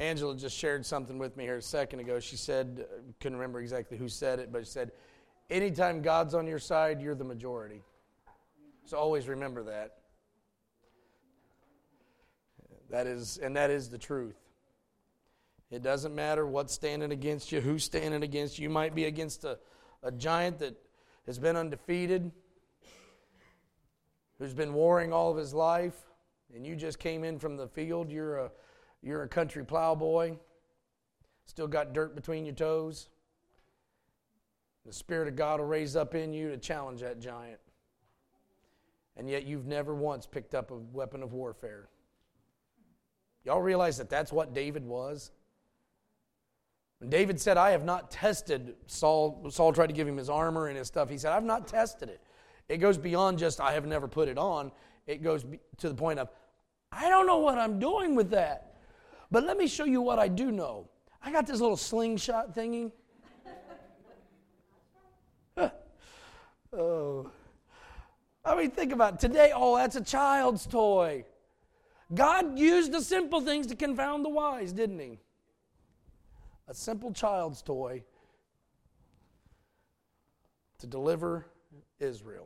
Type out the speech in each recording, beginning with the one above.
Angela just shared something with me here a second ago. She said, couldn't remember exactly who said it, but she said, anytime God's on your side, you're the majority. So always remember that. That is the truth. It doesn't matter what's standing against you, who's standing against you. You might be against a giant that has been undefeated, who's been warring all of his life, and you just came in from the field. You're a country plowboy, still got dirt between your toes. The Spirit of God will raise up in you to challenge that giant. And yet you've never once picked up a weapon of warfare. Y'all realize that that's what David was? When David said, I have not tested Saul tried to give him his armor and his stuff. He said, I've not tested it. It goes beyond just, I have never put it on. It goes to the point of, I don't know what I'm doing with that. But let me show you what I do know. I got this little slingshot thingy. Oh. I mean, think about it. Today, that's a child's toy. God used the simple things to confound the wise, didn't He? A simple child's toy to deliver Israel.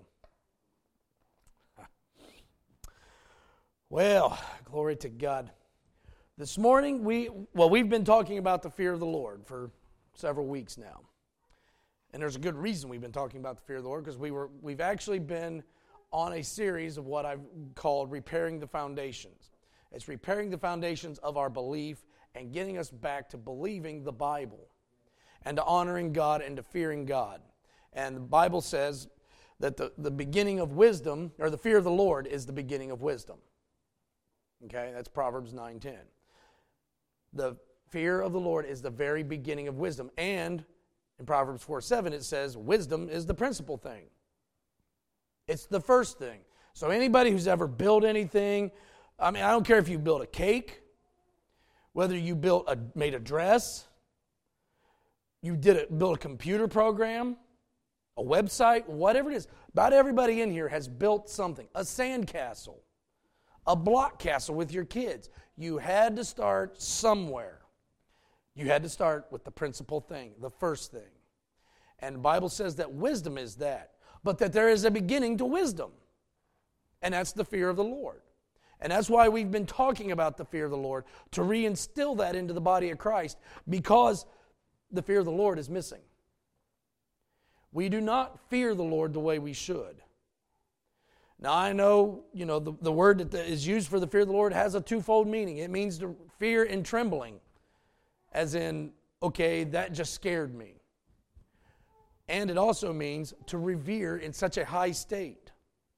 Well, glory to God. This morning, we've been talking about the fear of the Lord for several weeks now. And there's a good reason we've been talking about the fear of the Lord, because we've actually been on a series of what I've called repairing the foundations. It's repairing the foundations of our belief and getting us back to believing the Bible and to honoring God and to fearing God. And the Bible says that the beginning of wisdom, or the fear of the Lord, is the beginning of wisdom. Okay, that's Proverbs 9:10. The fear of the Lord is the very beginning of wisdom. And in Proverbs 4:7 it says wisdom is the principal thing. It's the first thing. So anybody who's ever built anything, I mean, I don't care if you built a cake, whether you made a dress, you built a computer program, a website, whatever it is. About everybody in here has built something. A sandcastle, a block castle with your kids. You had to start somewhere. You had to start with the principal thing, the first thing. And the Bible says that wisdom is that. But that there is a beginning to wisdom. And that's the fear of the Lord. And that's why we've been talking about the fear of the Lord, to reinstill that into the body of Christ, because the fear of the Lord is missing. We do not fear the Lord the way we should. Now I know, the word that is used for the fear of the Lord has a twofold meaning. It means to fear and trembling, as in, okay, that just scared me. And it also means to revere in such a high state.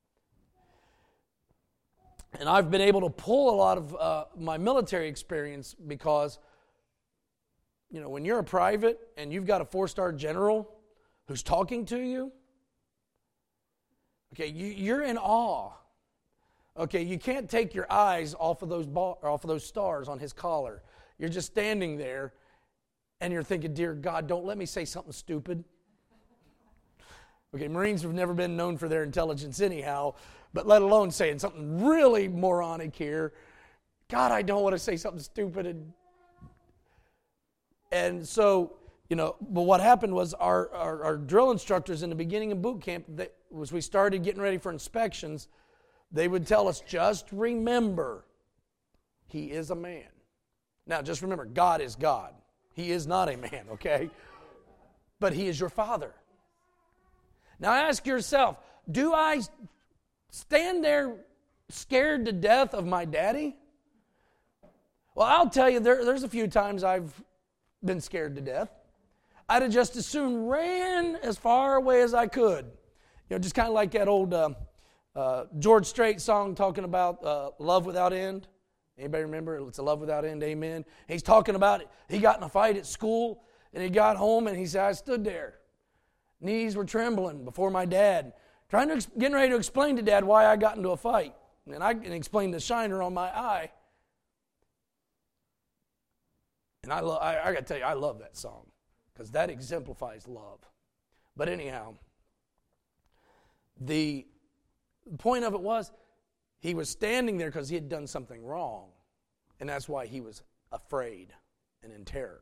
And I've been able to pull a lot of my military experience because, when you're a private and you've got a 4-star general who's talking to you, okay, you're in awe. Okay, you can't take your eyes off of those stars on his collar. You're just standing there and you're thinking, dear God, don't let me say something stupid. Okay, Marines have never been known for their intelligence anyhow, but let alone saying something really moronic here. God, I don't want to say something stupid. And so, but what happened was our drill instructors in the beginning of boot camp, as we started getting ready for inspections, they would tell us, just remember, He is a man. Now, just remember, God is God. He is not a man, okay? But He is your Father. Now ask yourself, do I stand there scared to death of my daddy? Well, I'll tell you, there's a few times I've been scared to death. I'd have just as soon ran as far away as I could. Just kind of like that old George Strait song talking about love without end. Anybody remember? It's a love without end, amen. He's talking about it. He got in a fight at school, and he got home, and he said, I stood there. Knees were trembling before my dad, getting ready to explain to Dad why I got into a fight. And I can explain the shiner on my eye. And I got to tell you, I love that song, because that exemplifies love. But anyhow, the point of it was, he was standing there because he had done something wrong. And that's why he was afraid. and in terror.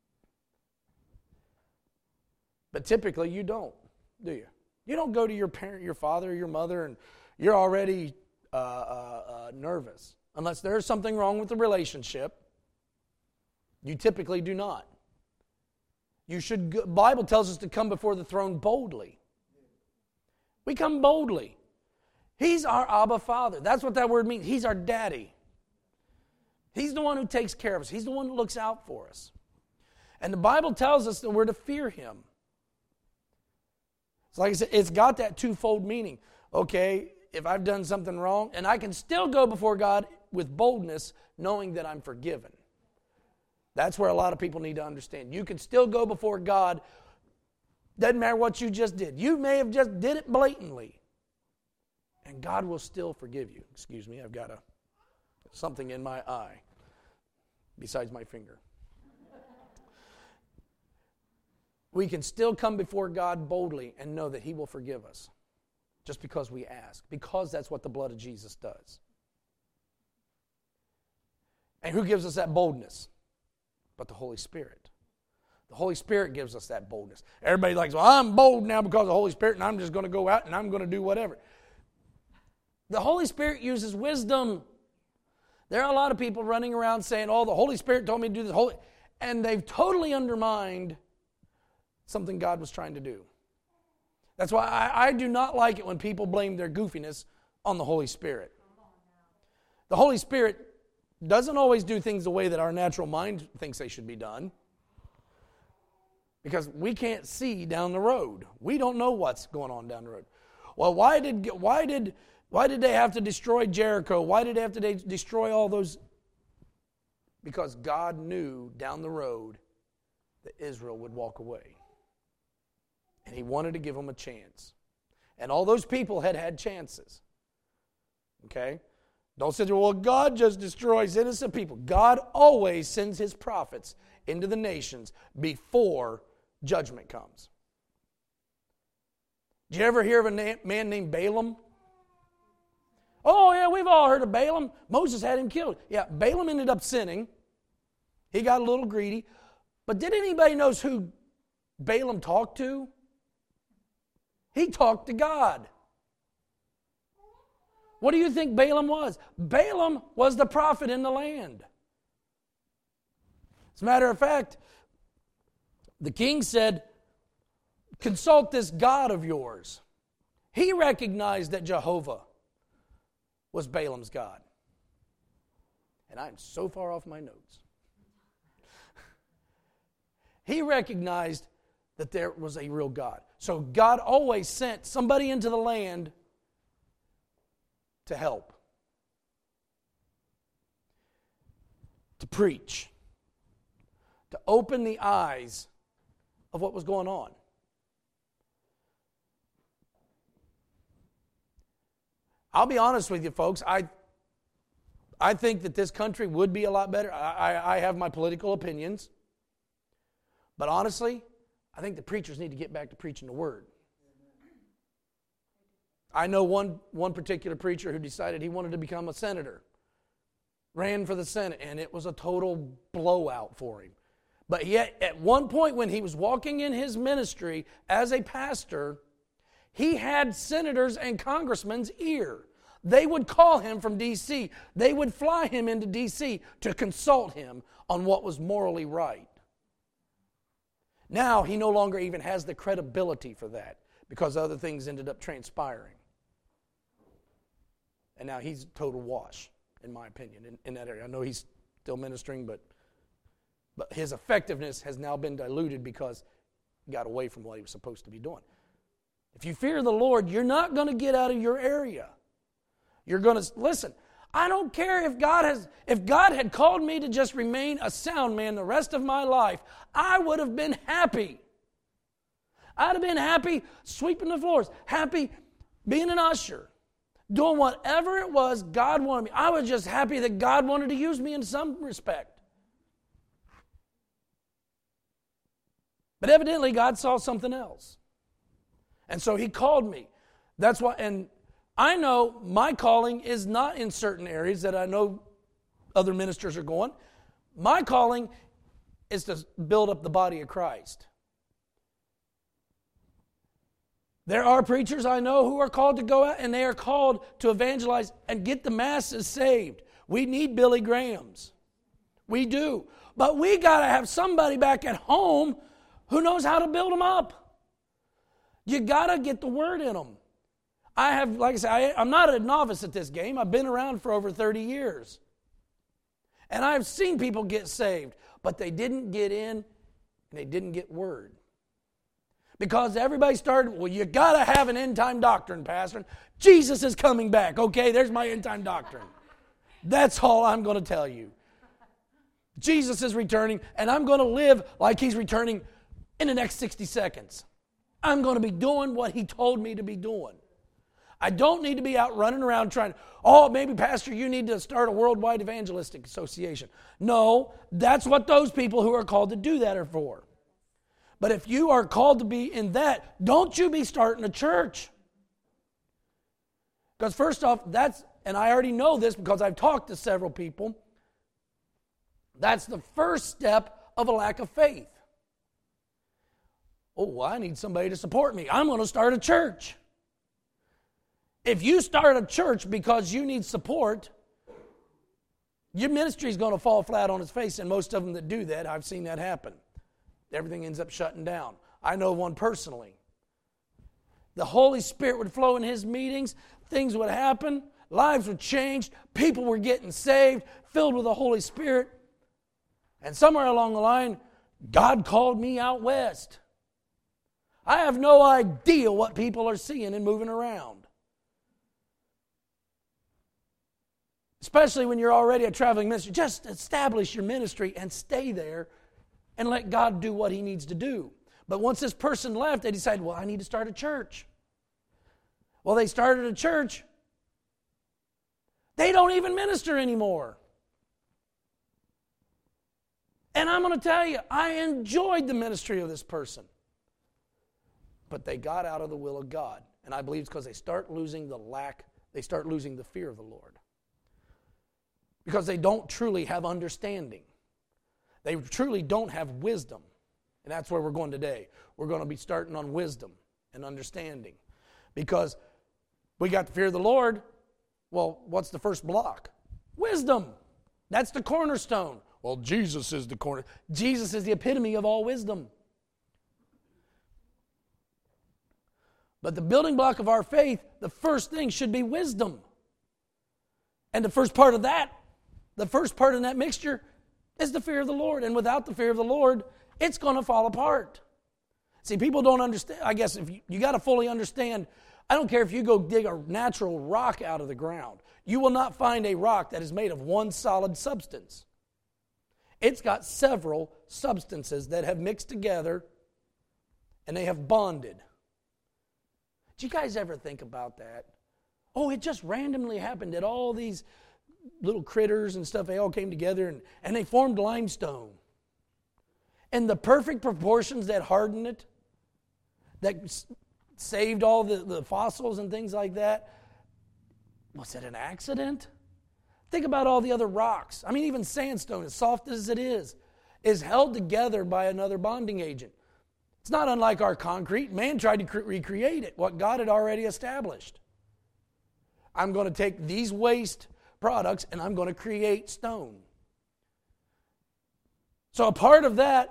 But typically you don't, do you? You don't go to your parent, your father, or your mother, and you're already nervous. Unless there's something wrong with the relationship, you typically do not. The Bible tells us to come before the throne boldly. We come boldly. He's our Abba Father. That's what that word means. He's our daddy. He's the one who takes care of us. He's the one who looks out for us. And the Bible tells us that we're to fear Him. So like I said, it's got that twofold meaning. Okay, if I've done something wrong, and I can still go before God with boldness, knowing that I'm forgiven. That's where a lot of people need to understand. You can still go before God. Doesn't matter what you just did. You may have just did it blatantly. And God will still forgive you. Excuse me, I've got something in my eye besides my finger. We can still come before God boldly and know that He will forgive us just because we ask, because that's what the blood of Jesus does. And who gives us that boldness? But the Holy Spirit. The Holy Spirit gives us that boldness. Everybody likes, well, I'm bold now because of the Holy Spirit, and I'm just going to go out and I'm going to do whatever. The Holy Spirit uses wisdom. There are a lot of people running around saying, oh, the Holy Spirit told me to do this. And they've totally undermined something God was trying to do. That's why I do not like it when people blame their goofiness on the Holy Spirit. The Holy Spirit doesn't always do things the way that our natural mind thinks they should be done. Because we can't see down the road. We don't know what's going on down the road. Well, why did they have to destroy Jericho? Why did they have to destroy all those? Because God knew down the road that Israel would walk away. And He wanted to give them a chance. And all those people had chances. Okay? Don't say, well, God just destroys innocent people. God always sends His prophets into the nations before judgment comes. Did you ever hear of a man named Balaam? Oh, yeah, we've all heard of Balaam. Moses had him killed. Yeah, Balaam ended up sinning. He got a little greedy. But did anybody know who Balaam talked to? He talked to God. What do you think Balaam was? Balaam was the prophet in the land. As a matter of fact, the king said, consult this God of yours. He recognized that Jehovah was Balaam's God. And I'm so far off my notes. He recognized that there was a real God. So God always sent somebody into the land to help, to preach, to open the eyes of what was going on. I'll be honest with you, folks. I think that this country would be a lot better. I have my political opinions. But honestly, I think the preachers need to get back to preaching the Word. I know one particular preacher who decided he wanted to become a senator. Ran for the Senate, and it was a total blowout for him. But yet, at one point when he was walking in his ministry as a pastor, he had senators and congressmen's ear. They would call him from D.C. They would fly him into D.C. to consult him on what was morally right. Now, he no longer even has the credibility for that because other things ended up transpiring. And now he's a total wash, in my opinion, in that area. I know he's still ministering, but his effectiveness has now been diluted because he got away from what he was supposed to be doing. If you fear the Lord, you're not going to get out of your area. You're going to, listen, I don't care if God had called me to just remain a sound man the rest of my life, I would have been happy. I'd have been happy sweeping the floors, happy being an usher, doing whatever it was God wanted me. I was just happy that God wanted to use me in some respect. But evidently God saw something else. And so He called me. That's why, and I know my calling is not in certain areas that I know other ministers are going. My calling is to build up the body of Christ. There are preachers I know who are called to go out and they are called to evangelize and get the masses saved. We need Billy Grahams. We do. But we got to have somebody back at home who knows how to build them up. You got to get the word in them. I have, like I said, I'm not a novice at this game. I've been around for over 30 years. And I've seen people get saved, but they didn't get in and they didn't get word. Because everybody started, well, you got to have an end-time doctrine, Pastor. Jesus is coming back. Okay, there's my end-time doctrine. That's all I'm going to tell you. Jesus is returning, and I'm going to live like He's returning in the next 60 seconds. I'm going to be doing what He told me to be doing. I don't need to be out running around trying, maybe, Pastor, you need to start a worldwide evangelistic association. No, that's what those people who are called to do that are for. But if you are called to be in that, don't you be starting a church. Because first off, and I already know this because I've talked to several people, that's the first step of a lack of faith. Oh, I need somebody to support me. I'm going to start a church. If you start a church because you need support, your ministry is going to fall flat on its face, and most of them that do that, I've seen that happen. Everything ends up shutting down. I know one personally. The Holy Spirit would flow in his meetings. Things would happen. Lives would change. People were getting saved, filled with the Holy Spirit. And somewhere along the line, God called me out west. I have no idea what people are seeing and moving around. Especially when you're already a traveling ministry. Just establish your ministry and stay there and let God do what He needs to do. But once this person left, they decided, well, I need to start a church. Well, they started a church. They don't even minister anymore. And I'm going to tell you, I enjoyed the ministry of this person. But they got out of the will of God. And I believe it's because they start losing the fear of the Lord. Because they don't truly have understanding. They truly don't have wisdom. And that's where we're going today. We're going to be starting on wisdom and understanding. Because we got the fear of the Lord. Well, what's the first block? Wisdom. That's the cornerstone. Well, Jesus is the corner. Jesus is the epitome of all wisdom. But the building block of our faith, the first thing should be wisdom. And the first part of that mixture is the fear of the Lord. And without the fear of the Lord, it's going to fall apart. See, people don't understand. I guess if you got to fully understand, I don't care if you go dig a natural rock out of the ground. You will not find a rock that is made of one solid substance. It's got several substances that have mixed together and they have bonded. Do you guys ever think about that? Oh, it just randomly happened that all these little critters and stuff, they all came together and they formed limestone. And the perfect proportions that hardened it, that saved all the fossils and things like that, was it an accident? Think about all the other rocks. I mean, even sandstone, as soft as it is held together by another bonding agent. It's not unlike our concrete. Man tried to recreate it, what God had already established. I'm going to take these waste products and I'm going to create stone. So a part of that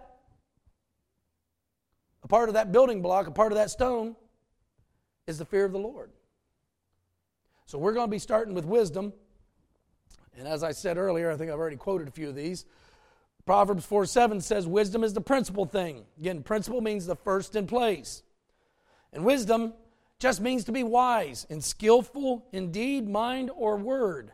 building block, a part of that stone is the fear of the Lord. So we're going to be starting with wisdom. And as I said earlier, I think I've already quoted a few of these. Proverbs 4:7 says, wisdom is the principal thing. Again, principal means the first in place. And wisdom just means to be wise and skillful in deed, mind, or word.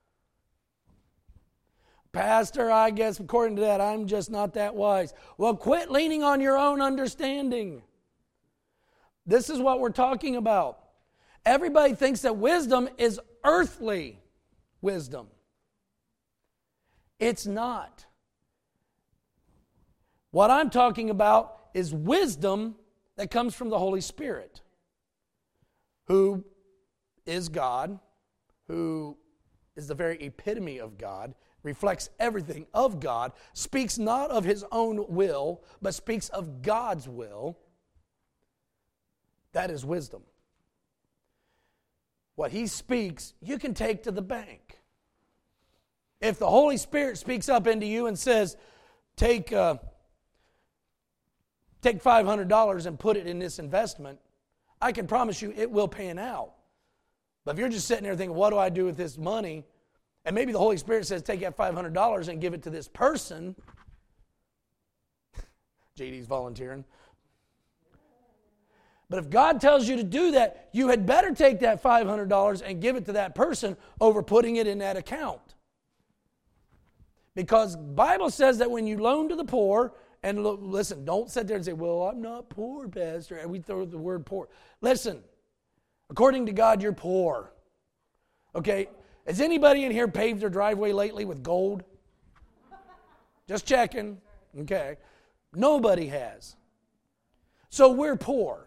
Pastor, I guess according to that, I'm just not that wise. Well, quit leaning on your own understanding. This is what we're talking about. Everybody thinks that wisdom is earthly wisdom. It's not. What I'm talking about is wisdom that comes from the Holy Spirit, who is God, who is the very epitome of God. reflects everything of God, speaks not of his own will, but speaks of God's will, that is wisdom. What he speaks, you can take to the bank. If the Holy Spirit speaks up into you and says, take $500 and put it in this investment, I can promise you it will pan out. But if you're just sitting there thinking, what do I do with this money? And maybe the Holy Spirit says, take that $500 and give it to this person. JD's volunteering. But if God tells you to do that, you had better take that $500 and give it to that person over putting it in that account. Because the Bible says that when you loan to the poor, and listen, don't sit there and say, well, I'm not poor, Pastor. And we throw the word poor. Listen, according to God, you're poor. Okay? Has anybody in here paved their driveway lately with gold? Just checking. Okay. Nobody has. So we're poor.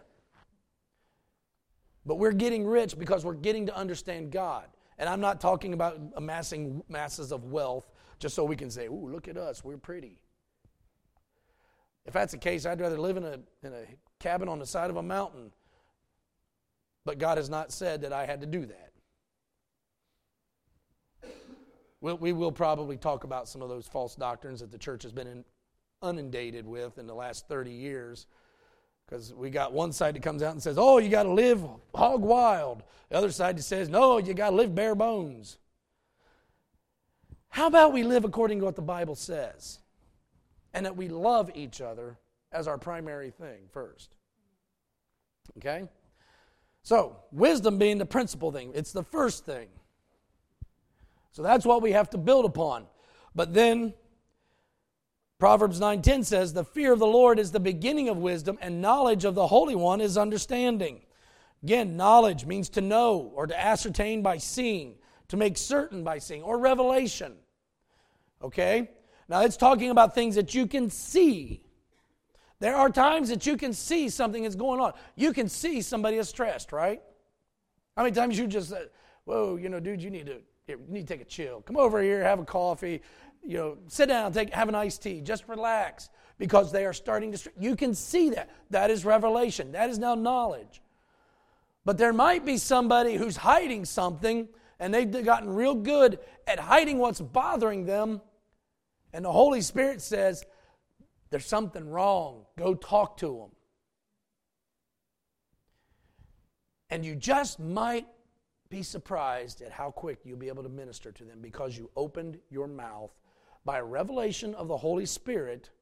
But we're getting rich because we're getting to understand God. And I'm not talking about amassing masses of wealth just so we can say, ooh, look at us, we're pretty. If that's the case, I'd rather live in a cabin on the side of a mountain. But God has not said that I had to do that. We will probably talk about some of those false doctrines that the church has been inundated with in the last 30 years. Because we got one side that comes out and says, oh, you got to live hog wild. The other side that says, no, you got to live bare bones. How about we live according to what the Bible says? And that we love each other as our primary thing first. Okay? So, wisdom being the principal thing. It's the first thing. So that's what we have to build upon. But then, Proverbs 9:10 says, the fear of the Lord is the beginning of wisdom, and knowledge of the Holy One is understanding. Again, knowledge means to know or to ascertain by seeing, to make certain by seeing, or revelation. Okay? Now it's talking about things that you can see. There are times that you can see something that's going on. You can see somebody is stressed, right? How many times you just said, whoa, dude, you need to take a chill. Come over here, have a coffee, sit down, have an iced tea, just relax. Because they are starting to, you can see that. That is revelation. That is now knowledge. But there might be somebody who's hiding something, and they've gotten real good at hiding what's bothering them. And the Holy Spirit says, there's something wrong. Go talk to them. And you just might be surprised at how quick you'll be able to minister to them because you opened your mouth by a revelation of the Holy Spirit.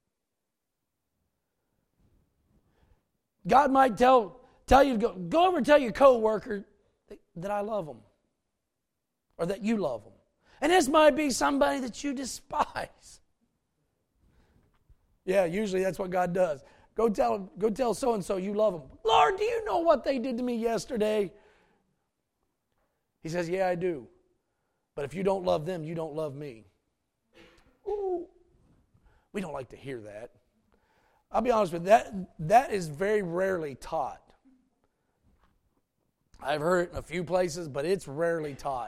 God might tell you to go over and tell your coworker that I love them or that you love them. And this might be somebody that you despise. Yeah, usually that's what God does. Go tell so-and-so you love them. Lord, do you know what they did to me yesterday? He says, yeah, I do. But if you don't love them, you don't love me. Ooh. We don't like to hear that. I'll be honest with you, that is very rarely taught. I've heard it in a few places, but it's rarely taught.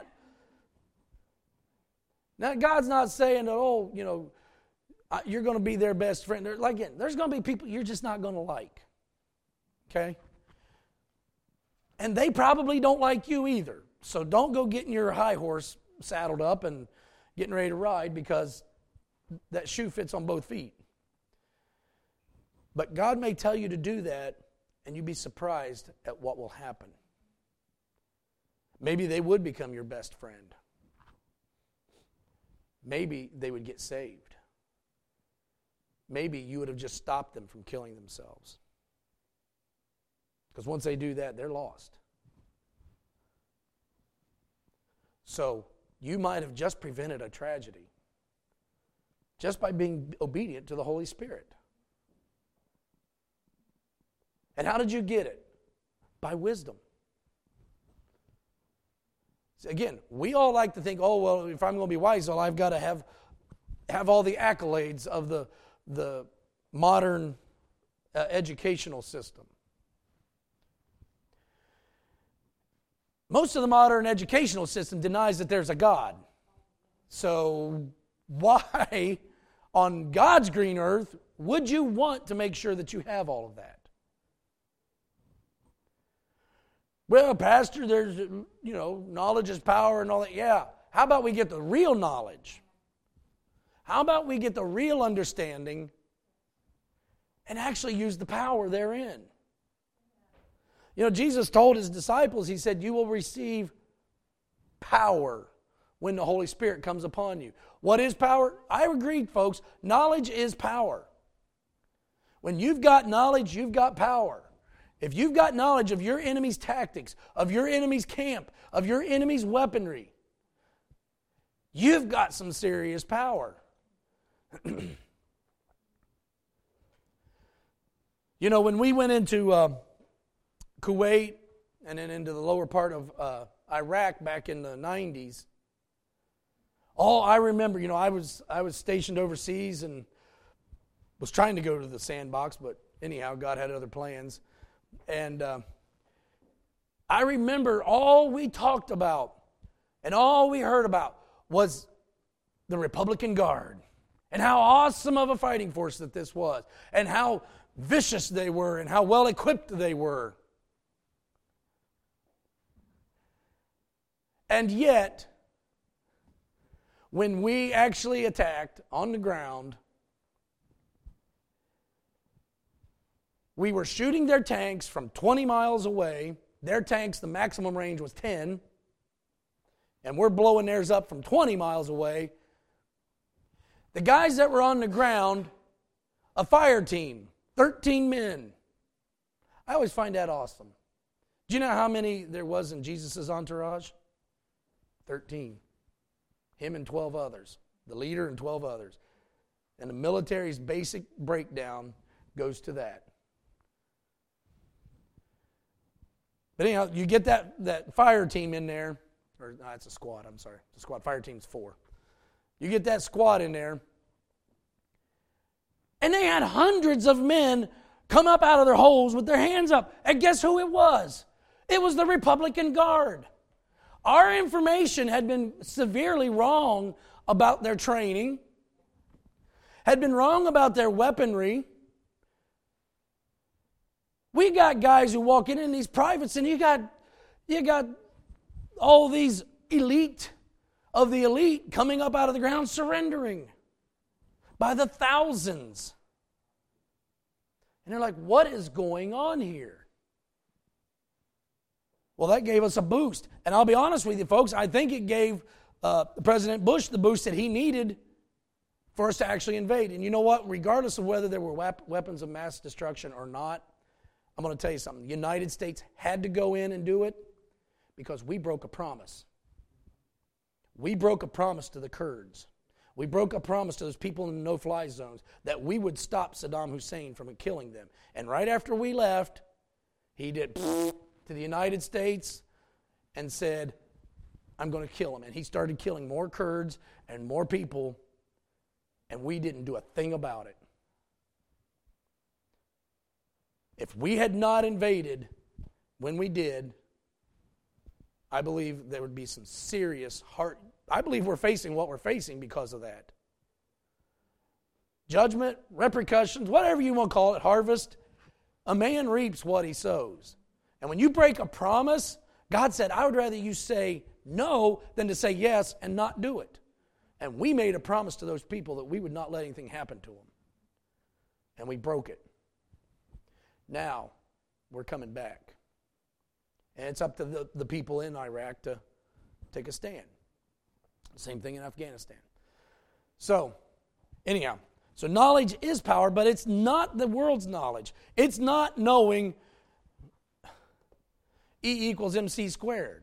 Now, God's not saying that, you're going to be their best friend. There's going to be people you're just not going to like. Okay? And they probably don't like you either. So don't go getting your high horse saddled up and getting ready to ride because that shoe fits on both feet. But God may tell you to do that, and you'd be surprised at what will happen. Maybe they would become your best friend. Maybe they would get saved. Maybe you would have just stopped them from killing themselves. Because once they do that, they're lost. So you might have just prevented a tragedy just by being obedient to the Holy Spirit. And how did you get it? By wisdom. So again, we all like to think, oh, well, if I'm going to be wise, well, I've got to have all the accolades of the modern educational system. Most of the modern educational system denies that there's a God. So why on God's green earth would you want to make sure that you have all of that? Well, Pastor, there's, knowledge is power and all that. Yeah. How about we get the real knowledge? How about we get the real understanding and actually use the power therein? Jesus told his disciples, he said, you will receive power when the Holy Spirit comes upon you. What is power? I agree, folks. Knowledge is power. When you've got knowledge, you've got power. If you've got knowledge of your enemy's tactics, of your enemy's camp, of your enemy's weaponry, you've got some serious power. When we went into Kuwait and then into the lower part of Iraq back in the 90s, I remember, I was stationed overseas and was trying to go to the sandbox, but anyhow, God had other plans. And I remember all we talked about and all we heard about was the Republican Guard and how awesome of a fighting force that this was and how vicious they were and how well equipped they were. And yet, when we actually attacked on the ground, we were shooting their tanks from 20 miles away. Their tanks, the maximum range was 10. And we're blowing theirs up from 20 miles away. The guys that were on the ground, a fire team, 13 men. I always find that awesome. Do you know how many there was in Jesus' entourage? 13. Him and 12 others. The leader and 12 others. And the military's basic breakdown goes to that. But anyhow, you get that fire team in there, or no, it's a squad, I'm sorry. It's a squad. Fire team's 4. You get that squad in there, and they had hundreds of men come up out of their holes with their hands up. And guess who it was? It was the Republican Guard. Our information had been severely wrong about their training, had been wrong about their weaponry. We got guys who walk in these privates, and you got all these elite of the elite coming up out of the ground surrendering by the thousands. And they're like, what is going on here? Well, that gave us a boost. And I'll be honest with you, folks, I think it gave President Bush the boost that he needed for us to actually invade. And you know what? Regardless of whether there were weapons of mass destruction or not, I'm going to tell you something. The United States had to go in and do it because we broke a promise. We broke a promise to the Kurds. We broke a promise to those people in the no-fly zones that we would stop Saddam Hussein from killing them. And right after we left, he did to the United States and said, I'm going to kill him. And he started killing more Kurds and more people, and we didn't do a thing about it. If we had not invaded when we did, I believe there would be some serious heart. I believe we're facing what we're facing because of that. Judgment, repercussions, whatever you want to call it, harvest. A man reaps what he sows. And when you break a promise, God said, I would rather you say no than to say yes and not do it. And we made a promise to those people that we would not let anything happen to them. And we broke it. Now, we're coming back. And it's up to the people in Iraq to take a stand. Same thing in Afghanistan. So, anyhow, so knowledge is power, but it's not the world's knowledge. It's not knowing E equals MC squared.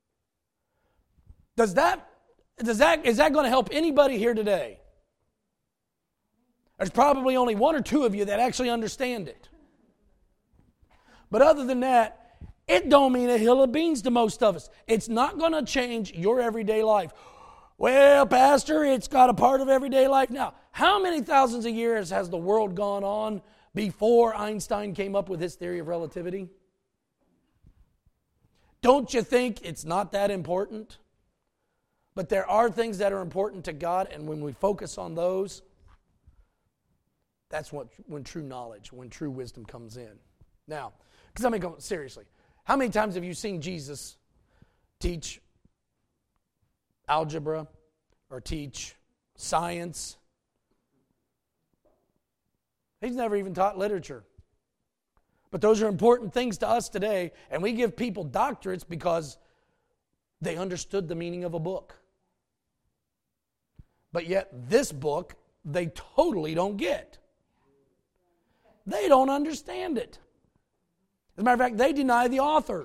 Is that going to help anybody here today? There's probably only one or two of you that actually understand it. But other than that, it don't mean a hill of beans to most of us. It's not going to change your everyday life. Well, Pastor, it's got a part of everyday life now. How many thousands of years has the world gone on before Einstein came up with his theory of relativity? Don't you think it's not that important? But there are things that are important to God, and when we focus on those, that's when true knowledge, when true wisdom comes in. Now, because I mean, seriously, how many times have you seen Jesus teach algebra or teach science? He's never even taught literature. But those are important things to us today, and we give people doctorates because they understood the meaning of a book. But yet, this book, they totally don't get. They don't understand it. As a matter of fact, they deny the author.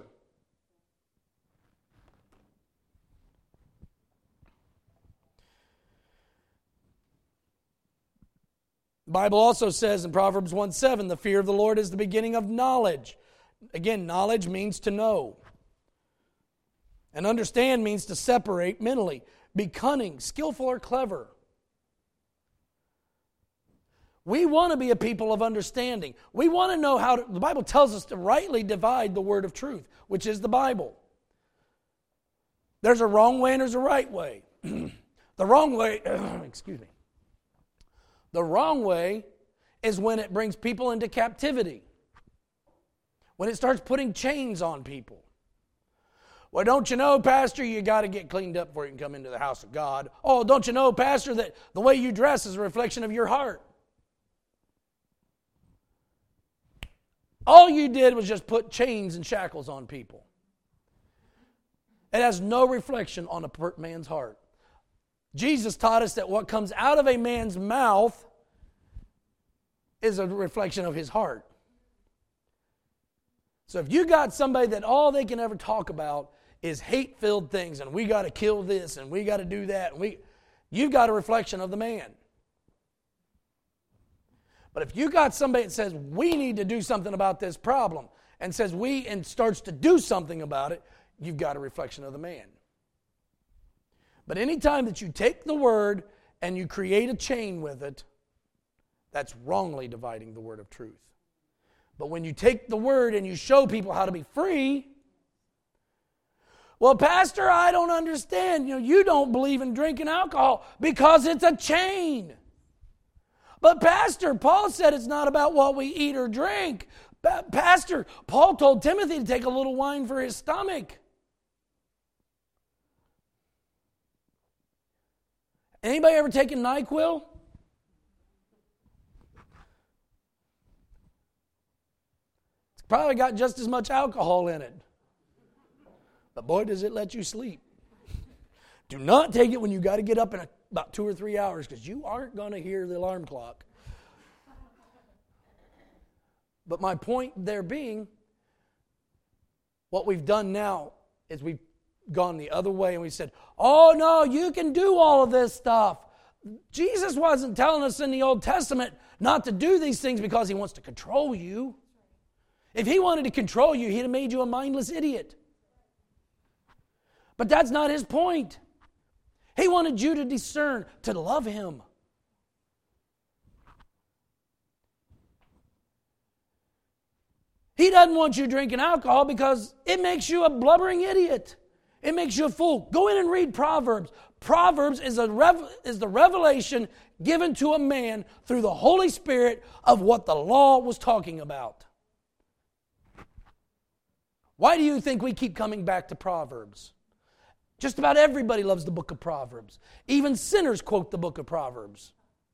The Bible also says in Proverbs 1:7, the fear of the Lord is the beginning of knowledge. Again, knowledge means to know. And understand means to separate mentally. Be cunning, skillful, or clever. We want to be a people of understanding. We want to know how to, the Bible tells us to rightly divide the word of truth, which is the Bible. There's a wrong way and there's a right way. The wrong way, excuse me. The wrong way is when it brings people into captivity. When it starts putting chains on people. Well, don't you know, Pastor, you got to get cleaned up before you can come into the house of God. Oh, don't you know, Pastor, that the way you dress is a reflection of your heart. All you did was just put chains and shackles on people. It has no reflection on a man's heart. Jesus taught us that what comes out of a man's mouth is a reflection of his heart. So if you got somebody that all they can ever talk about is hate-filled things, and we got to kill this, and we got to do that, and you've got a reflection of the man. But if you got somebody that says, we need to do something about this problem, and says and starts to do something about it, you've got a reflection of the man. But anytime that you take the word and you create a chain with it, that's wrongly dividing the word of truth. But when you take the word and you show people how to be free, well, Pastor, I don't understand. You don't believe in drinking alcohol because it's a chain. But Pastor, Paul said it's not about what we eat or drink. Pastor, Paul told Timothy to take a little wine for his stomach. Anybody ever taken NyQuil? It's probably got just as much alcohol in it. But boy, does it let you sleep. Do not take it when you got to get up in about 2 or 3 hours because you aren't going to hear the alarm clock. But my point there being, what we've done now is we've gone the other way and we said, oh no, you can do all of this stuff. Jesus wasn't telling us in the Old Testament not to do these things because he wants to control you. If he wanted to control you, he'd have made you a mindless idiot. But that's not his point. He wanted you to discern, to love him. He doesn't want you drinking alcohol because it makes you a blubbering idiot. It makes you a fool. Go in and read Proverbs. Proverbs is the revelation given to a man through the Holy Spirit of what the law was talking about. Why do you think we keep coming back to Proverbs? Just about everybody loves the book of Proverbs. Even sinners quote the book of Proverbs.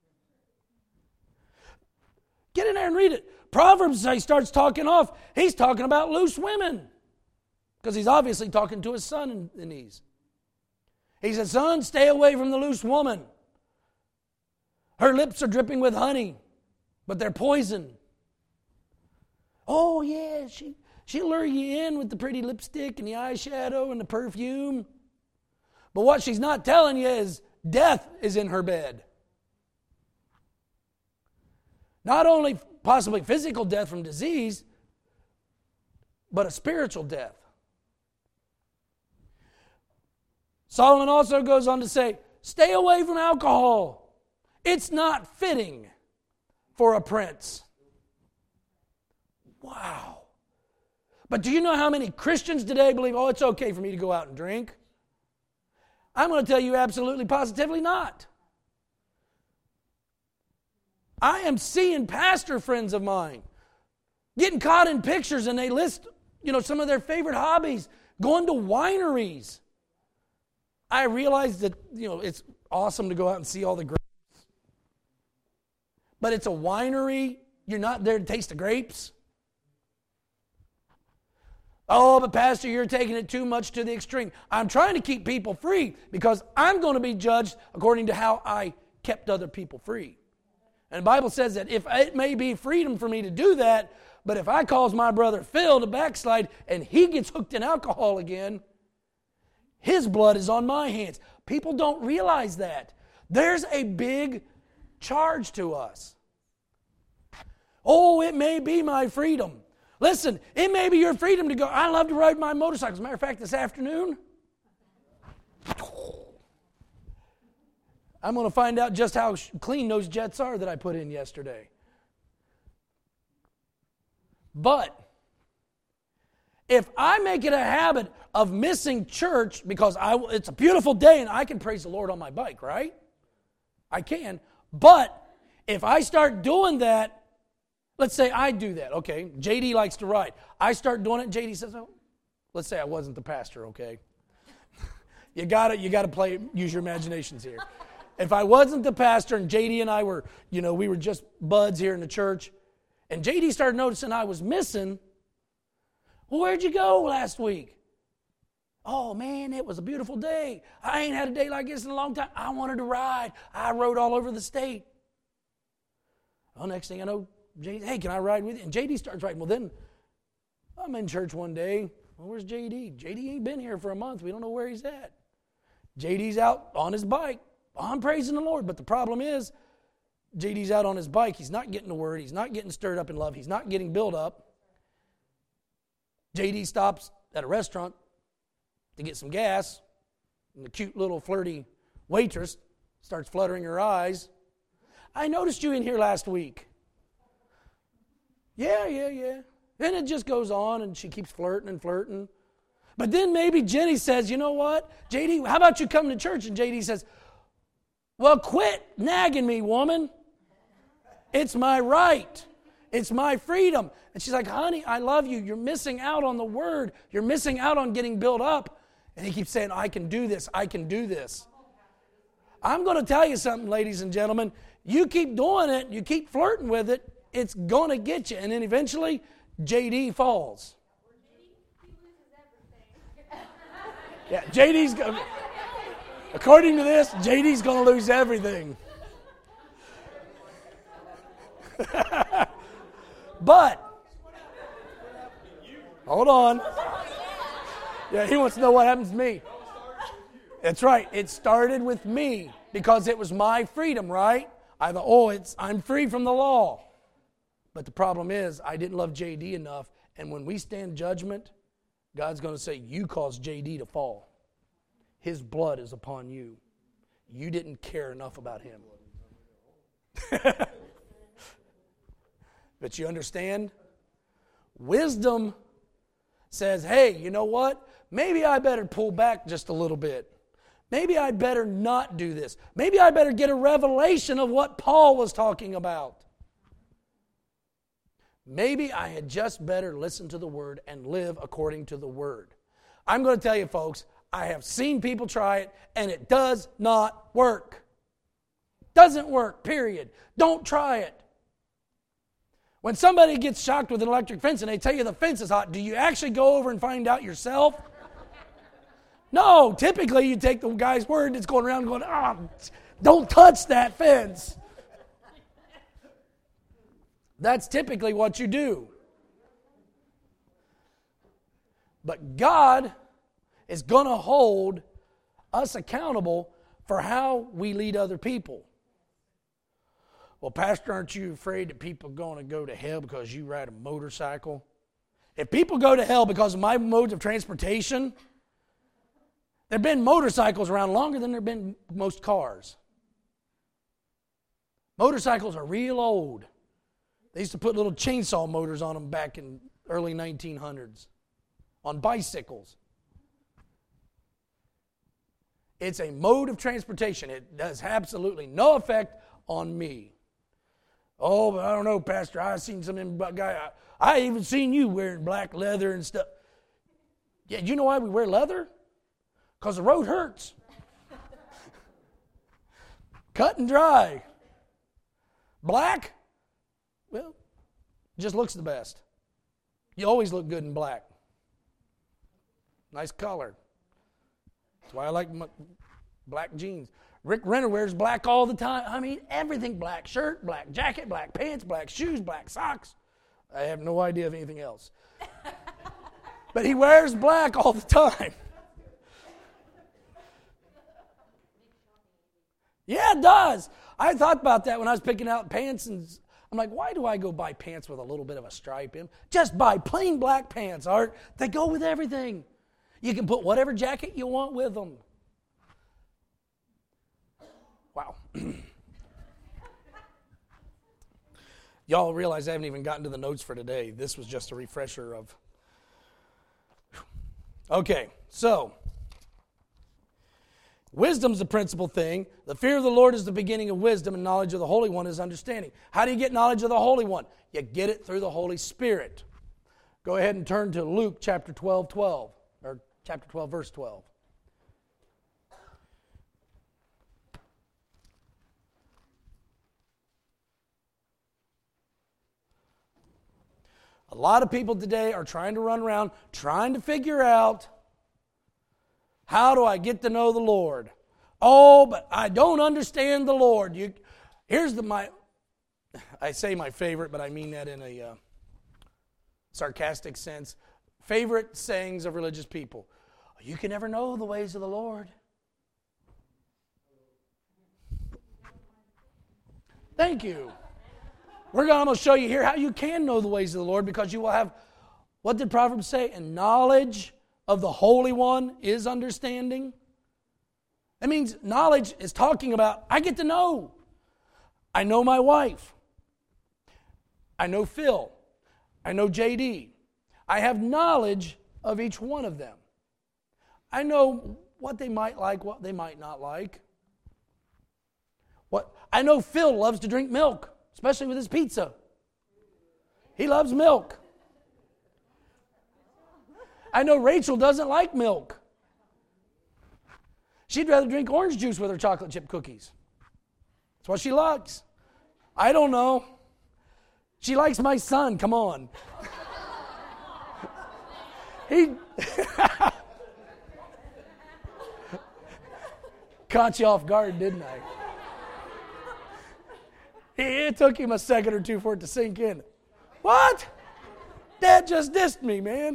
Get in there and read it. Proverbs, he starts talking off. He's talking about loose women. Because he's obviously talking to his son in these. He said, son, stay away from the loose woman. Her lips are dripping with honey, but they're poison. Oh, yeah, she'll lure you in with the pretty lipstick and the eyeshadow and the perfume. But what she's not telling you is death is in her bed. Not only possibly physical death from disease, but a spiritual death. Solomon also goes on to say, stay away from alcohol. It's not fitting for a prince. Wow. But do you know how many Christians today believe, oh, it's okay for me to go out and drink? I'm going to tell you absolutely positively not. I am seeing pastor friends of mine getting caught in pictures, and they list, some of their favorite hobbies, going to wineries. I realize that, it's awesome to go out and see all the grapes. But it's a winery. You're not there to taste the grapes. Oh, but Pastor, you're taking it too much to the extreme. I'm trying to keep people free because I'm going to be judged according to how I kept other people free. And the Bible says that if it may be freedom for me to do that, but if I cause my brother Phil to backslide and he gets hooked in alcohol again, his blood is on my hands. People don't realize that. There's a big charge to us. Oh, it may be my freedom. Listen, it may be your freedom to go. I love to ride my motorcycle. As a matter of fact, this afternoon, I'm going to find out just how clean those jets are that I put in yesterday. But if I make it a habit of missing church because it's a beautiful day and I can praise the Lord on my bike, right? I can. But if I start doing that, let's say I do that, okay? JD likes to ride. I start doing it, and JD says, oh, let's say I wasn't the pastor, okay? You gotta use your imaginations here. If I wasn't the pastor and JD and I were, we were just buds here in the church, and JD started noticing I was missing, well, where'd you go last week? Oh, man, it was a beautiful day. I ain't had a day like this in a long time. I wanted to ride. I rode all over the state. Well, next thing I know, JD, hey, can I ride with you? And JD starts riding. Well, then I'm in church one day. Well, where's JD? JD ain't been here for a month. We don't know where he's at. JD's out on his bike. I'm praising the Lord. But the problem is, JD's out on his bike. He's not getting the word. He's not getting stirred up in love. He's not getting built up. JD stops at a restaurant to get some gas. And the cute little flirty waitress starts fluttering her eyes. I noticed you in here last week. Yeah. And it just goes on, and she keeps flirting and flirting. But then maybe Jenny says, you know what, JD, how about you come to church? And JD says, well, quit nagging me, woman. It's my right. It's my freedom. And she's like, honey, I love you. You're missing out on the word. You're missing out on getting built up. And he keeps saying, I can do this. I can do this. I'm going to tell you something, ladies and gentlemen. You keep doing it. You keep flirting with it. It's going to get you. And then eventually, JD falls. Yeah, JD's going to... According to this, JD's going to lose everything. But, hold on. Yeah, he wants to know what happens to me. That's right. It started with me because it was my freedom, right? I thought, I'm free from the law. But the problem is, I didn't love JD enough. And when we stand judgment, God's going to say, you caused JD to fall. His blood is upon you. You didn't care enough about him. But you understand? Wisdom says, hey, you know what? Maybe I better pull back just a little bit. Maybe I better not do this. Maybe I better get a revelation of what Paul was talking about. Maybe I had just better listen to the Word and live according to the Word. I'm going to tell you, folks, I have seen people try it, and it does not work. Doesn't work, period. Don't try it. When somebody gets shocked with an electric fence and they tell you the fence is hot, do you actually go over and find out yourself? No, typically you take the guy's word that's going around going, don't touch that fence. That's typically what you do. But God is going to hold us accountable for how we lead other people. Well, Pastor, aren't you afraid that people are going to go to hell because you ride a motorcycle? If people go to hell because of my modes of transportation, there have been motorcycles around longer than there have been most cars. Motorcycles are real old. They used to put little chainsaw motors on them back in early 1900s on bicycles. It's a mode of transportation. It does absolutely no effect on me. Oh, but I don't know, Pastor. I've seen some guy. I even seen you wearing black leather and stuff. Yeah, you know why we wear leather? Because the road hurts. Cut and dry. Black? Well, just looks the best. You always look good in black. Nice color. That's why I like my black jeans. Rick Renner wears black all the time. I mean, everything black. Shirt, black jacket, black pants, black shoes, black socks. I have no idea of anything else. But he wears black all the time. Yeah, it does. I thought about that when I was picking out pants, and I'm like, why do I go buy pants with a little bit of a stripe in? Just buy plain black pants, Art. They go with everything. You can put whatever jacket you want with them. Wow. Y'all realize I haven't even gotten to the notes for today. This was just a refresher of... Okay, so... Wisdom's the principal thing. The fear of the Lord is the beginning of wisdom, and knowledge of the Holy One is understanding. How do you get knowledge of the Holy One? You get it through the Holy Spirit. Go ahead and turn to Luke chapter 12, or chapter 12, verse 12. A lot of people today are trying to run around, trying to figure out, how do I get to know the Lord? Oh, but I don't understand the Lord. Here's I say my favorite, but I mean that in a sarcastic sense. Favorite sayings of religious people. You can never know the ways of the Lord. Thank you. We're going to show you here how you can know the ways of the Lord, because you will have, what did Proverbs say? And knowledge of the Holy One is understanding. That means knowledge is talking about, I get to know. I know my wife. I know Phil. I know JD. I have knowledge of each one of them. I know what they might like, what they might not like. I know Phil loves to drink milk, especially with his pizza. He loves milk. I know Rachel doesn't like milk. She'd rather drink orange juice with her chocolate chip cookies. That's what she likes. I don't know. She likes my son. Come on. He caught you off guard, didn't I? It took him a second or two for it to sink in. What? Dad just dissed me, man.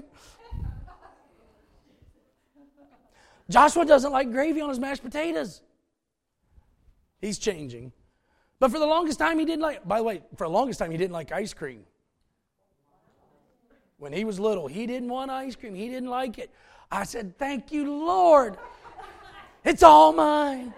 Joshua doesn't like gravy on his mashed potatoes. He's changing. But for the longest time, he didn't like, by the way, for the longest time, he didn't like ice cream. When he was little, he didn't want ice cream. He didn't like it. I said, thank you, Lord. It's all mine.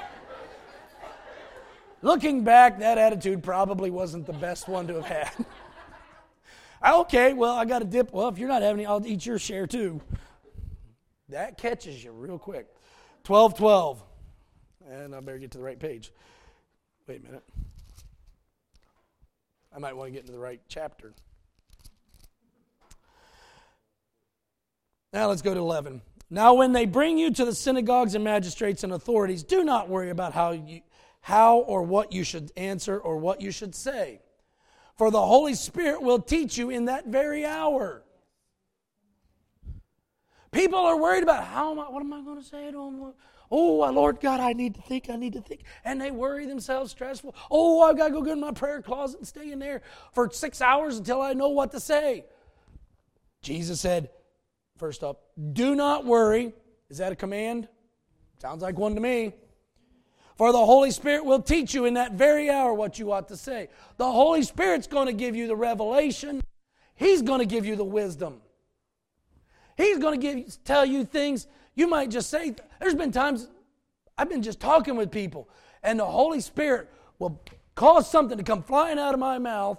Looking back, that attitude probably wasn't the best one to have had. Okay, well, I got to dip. Well, if you're not having any, I'll eat your share too. That catches you real quick. 12:12. And I better get to the right page. Wait a minute. I might want to get into the right chapter. Now let's go to 11. Now when they bring you to the synagogues and magistrates and authorities, do not worry about how or what you should answer or what you should say. For the Holy Spirit will teach you in that very hour. People are worried about what am I going to say to them? Oh, Lord God, I need to think. And they worry themselves, stressful. Oh, I've got to go get in my prayer closet and stay in there for 6 hours until I know what to say. Jesus said, first up, do not worry. Is that a command? Sounds like one to me. For the Holy Spirit will teach you in that very hour what you ought to say. The Holy Spirit's going to give you the revelation. He's going to give you the wisdom. He's going to tell you things you might just say. There's been times I've been just talking with people, and the Holy Spirit will cause something to come flying out of my mouth,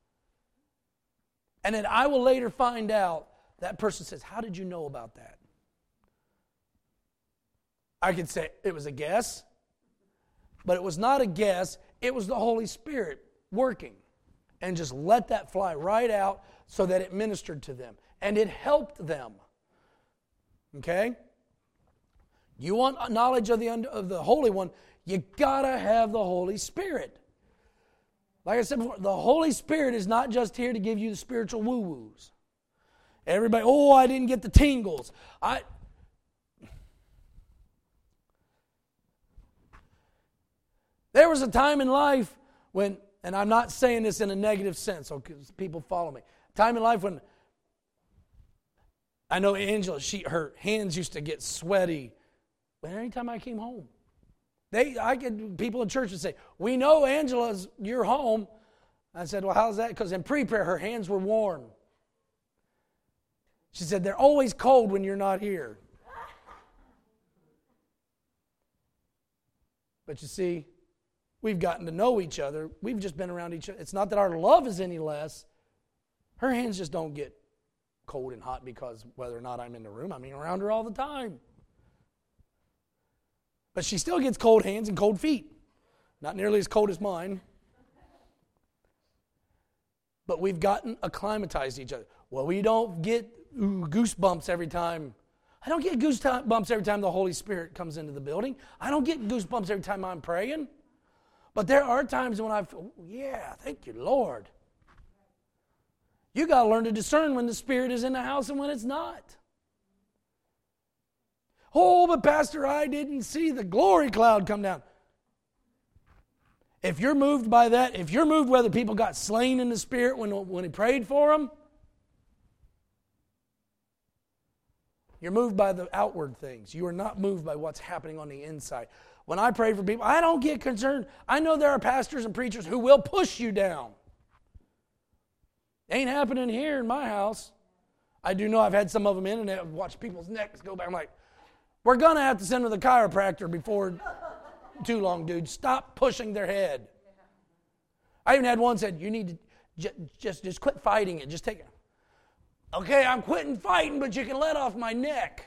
and then I will later find out that person says, how did you know about that? I could say it was a guess, but it was not a guess. It was the Holy Spirit working. And just let that fly right out so that it ministered to them. And it helped them. Okay? You want knowledge of the Holy One, you got to have the Holy Spirit. Like I said before, the Holy Spirit is not just here to give you the spiritual woo-woos. Everybody, oh, I didn't get the tingles. There was a time in life when, and I'm not saying this in a negative sense, so people follow me. Time in life when I know Angela, her hands used to get sweaty. But anytime I came home, people in church would say, "We know Angela's you're home." I said, "Well, how's that?" Because in pre-prayer, her hands were warm. She said, "They're always cold when you're not here." But you see, we've gotten to know each other. We've just been around each other. It's not that our love is any less. Her hands just don't get cold and hot because whether or not I'm in the room, I'm around her all the time. But she still gets cold hands and cold feet. Not nearly as cold as mine. But we've gotten acclimatized to each other. Well, we don't get goosebumps every time. I don't get goosebumps every time the Holy Spirit comes into the building. I don't get goosebumps every time I'm praying. But there are times when I feel, yeah, thank you, Lord. You got to learn to discern when the Spirit is in the house and when it's not. Oh, but Pastor, I didn't see the glory cloud come down. If you're moved by that, if you're moved whether people got slain in the Spirit when he prayed for them, you're moved by the outward things. You are not moved by what's happening on the inside. When I pray for people, I don't get concerned. I know there are pastors and preachers who will push you down. Ain't happening here in my house. I do know I've had some of them in and I've watched people's necks go back. I'm like, we're going to have to send them to the chiropractor before too long, dude. Stop pushing their head. I even had one said, you need to just quit fighting it. Just take it. Okay, I'm quitting fighting, but you can let off my neck.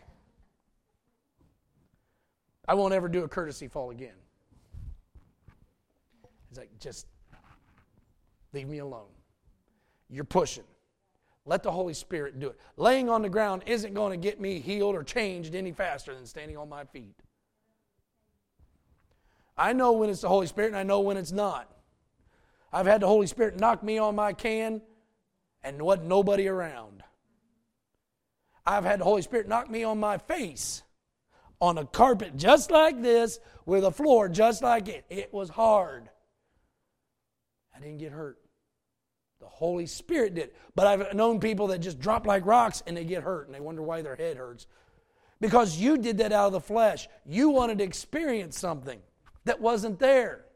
I won't ever do a courtesy fall again. It's like, just leave me alone. You're pushing. Let the Holy Spirit do it. Laying on the ground isn't going to get me healed or changed any faster than standing on my feet. I know when it's the Holy Spirit and I know when it's not. I've had the Holy Spirit knock me on my can and there wasn't nobody around. I've had the Holy Spirit knock me on my face on a carpet just like this with a floor just like it. It was hard. I didn't get hurt. The Holy Spirit did. But I've known people that just drop like rocks and they get hurt and they wonder why their head hurts. Because you did that out of the flesh. You wanted to experience something that wasn't there.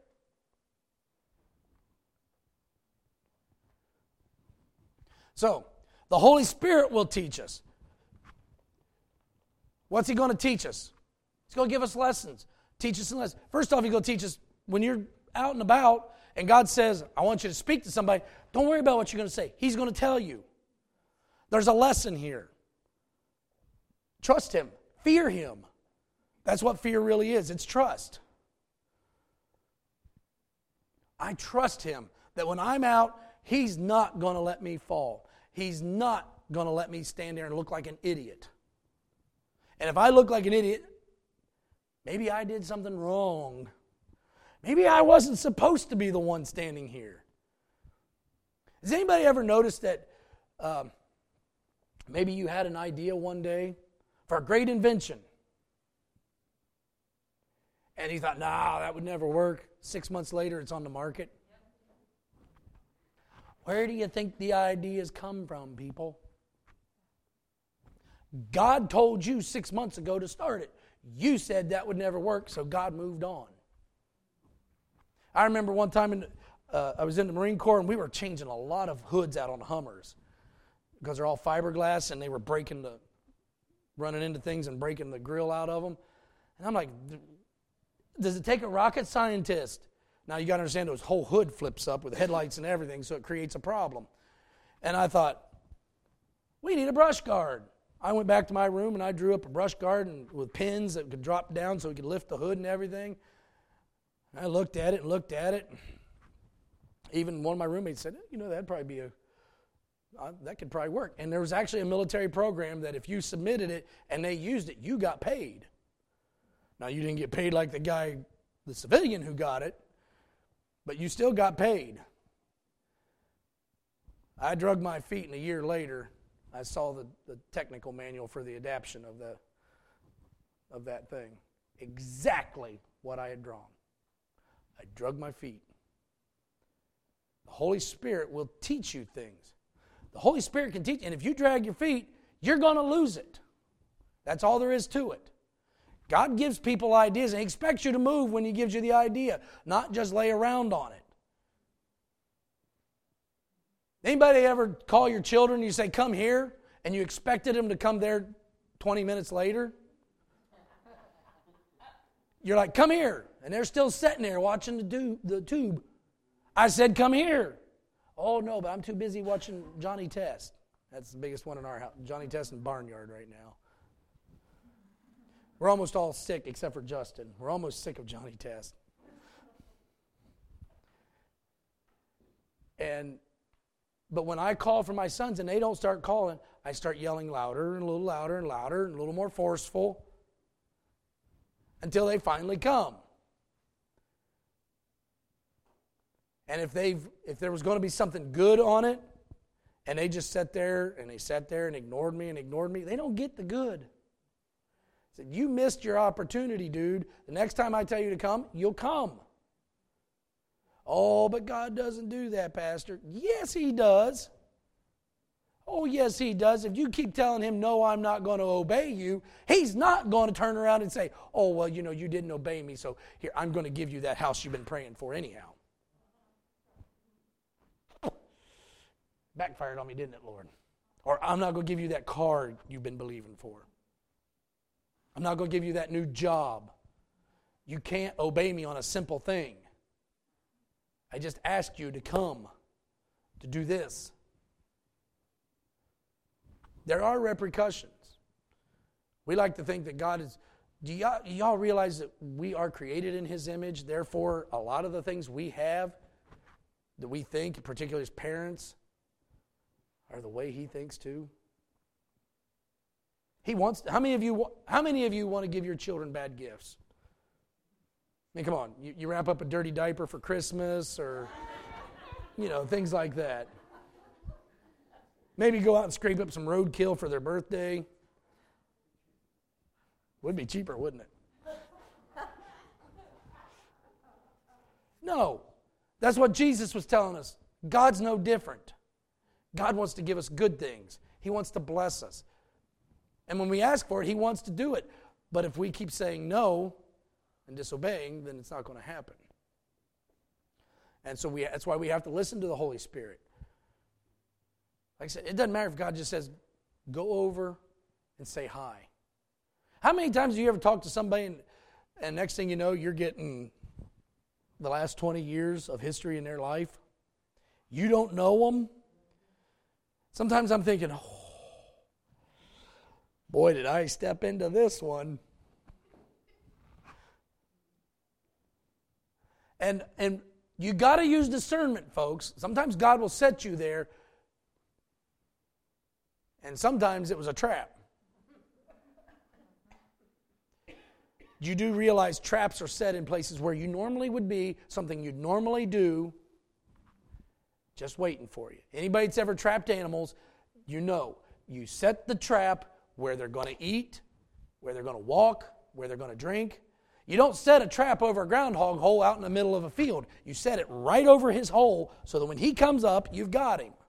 So, the Holy Spirit will teach us. What's He going to teach us? He's going to give us lessons. Teach us lessons. First off, He's going to teach us when you're out and about and God says, I want you to speak to somebody, don't worry about what you're going to say. He's going to tell you. There's a lesson here. Trust Him. Fear Him. That's what fear really is. It's trust. I trust Him that when I'm out, He's not going to let me fall. He's not going to let me stand there and look like an idiot. And if I look like an idiot, maybe I did something wrong. Maybe I wasn't supposed to be the one standing here. Has anybody ever noticed that maybe you had an idea one day for a great invention? And you thought, nah, that would never work. 6 months later, it's on the market. Where do you think the ideas come from, people? God told you 6 months ago to start it. You said that would never work, so God moved on. I remember one time I was in the Marine Corps and we were changing a lot of hoods out on Hummers because they're all fiberglass and they were running into things and breaking the grill out of them. And I'm like, does it take a rocket scientist? Now you got to understand those whole hood flips up with headlights and everything, so it creates a problem. And I thought, we need a brush guard. I went back to my room and I drew up a brush garden with pins that could drop down so we could lift the hood and everything. I looked at it and looked at it. Even one of my roommates said, that'd probably be that could probably work. And there was actually a military program that if you submitted it and they used it, you got paid. Now, you didn't get paid like the civilian who got it, but you still got paid. I drug my feet, and a year later, I saw the technical manual for the adaptation of that thing. Exactly what I had drawn. I drug my feet. The Holy Spirit will teach you things. The Holy Spirit can teach, and if you drag your feet, you're going to lose it. That's all there is to it. God gives people ideas, and He expects you to move when He gives you the idea, not just lay around on it. Anybody ever call your children and you say, come here, and you expected them to come there 20 minutes later? You're like, come here, and they're still sitting there watching the tube. I said, come here. Oh, no, but I'm too busy watching Johnny Test. That's the biggest one in our house, Johnny Test and Barnyard right now. We're almost all sick except for Justin. We're almost sick of Johnny Test. But when I call for my sons and they don't start calling, I start yelling louder and a little louder and louder and a little more forceful until they finally come. And if there was going to be something good on it, and they just sat there and ignored me, they don't get the good. I said, you missed your opportunity, dude. The next time I tell you to come, you'll come. Oh, but God doesn't do that, Pastor. Yes, He does. Oh, yes, He does. If you keep telling Him, no, I'm not going to obey you, He's not going to turn around and say, oh, well, you didn't obey me, so here, I'm going to give you that house you've been praying for anyhow. Backfired on me, didn't it, Lord? Or I'm not going to give you that car you've been believing for. I'm not going to give you that new job. You can't obey me on a simple thing. I just asked you to come to do this. There are repercussions. We like to think that God is... Do y'all realize that we are created in His image? Therefore, a lot of the things we have that we think, particularly as parents, are the way He thinks too. He wants. How many of you want to give your children bad gifts? I mean, come on. You wrap up a dirty diaper for Christmas, or things like that. Maybe go out and scrape up some roadkill for their birthday. Would be cheaper, wouldn't it? No, that's what Jesus was telling us. God's no different. God wants to give us good things. He wants to bless us. And when we ask for it, He wants to do it. But if we keep saying no and disobeying, then it's not going to happen. And so that's why we have to listen to the Holy Spirit. Like I said, it doesn't matter if God just says, go over and say hi. How many times have you ever talked to somebody and next thing you know, you're getting the last 20 years of history in their life? You don't know them. Sometimes I'm thinking, oh, boy, did I step into this one. And you got to use discernment, folks. Sometimes God will set you there, and sometimes it was a trap. You do realize traps are set in places where you normally would be, something you'd normally do, just waiting for you. Anybody that's ever trapped animals, you set the trap where they're going to eat, where they're going to walk, where they're going to drink. You don't set a trap over a groundhog hole out in the middle of a field. You set it right over his hole so that when he comes up, you've got him.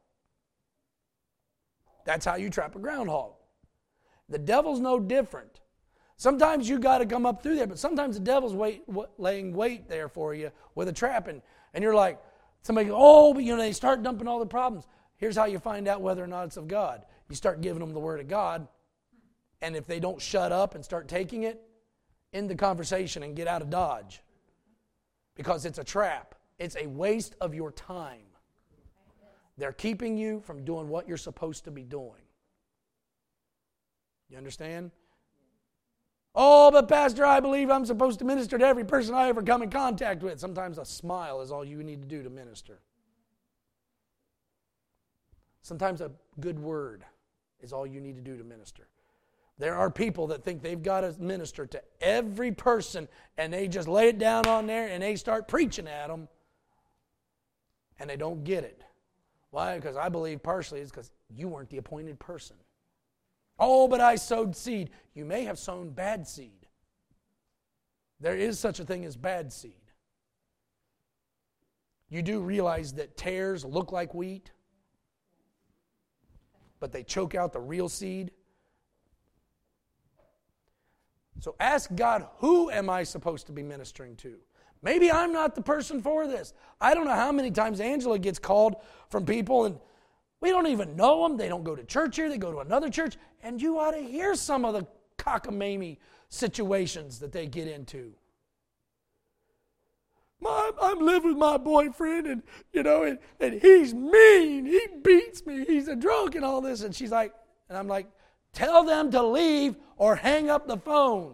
That's how you trap a groundhog. The devil's no different. Sometimes you got to come up through there, but sometimes the devil's laying wait there for you with a trap, and you're like, somebody goes, but they start dumping all the problems. Here's how you find out whether or not it's of God. You start giving them the Word of God, and if they don't shut up and start taking it, end the conversation and get out of Dodge. Because it's a trap. It's a waste of your time. They're keeping you from doing what you're supposed to be doing. You understand? Oh, but Pastor, I believe I'm supposed to minister to every person I ever come in contact with. Sometimes a smile is all you need to do to minister. Sometimes a good word is all you need to do to minister. There are people that think they've got to minister to every person, and they just lay it down on there and they start preaching at them, and they don't get it. Why? Because I believe partially it's because you weren't the appointed person. Oh, but I sowed seed. You may have sown bad seed. There is such a thing as bad seed. You do realize that tares look like wheat, but they choke out the real seed. So ask God, who am I supposed to be ministering to? Maybe I'm not the person for this. I don't know how many times Angela gets called from people and we don't even know them. They don't go to church here. They go to another church. And you ought to hear some of the cockamamie situations that they get into. I'm living with my boyfriend and he's mean. He beats me. He's a drunk and all this. And she's like, and I'm like, tell them to leave or hang up the phone.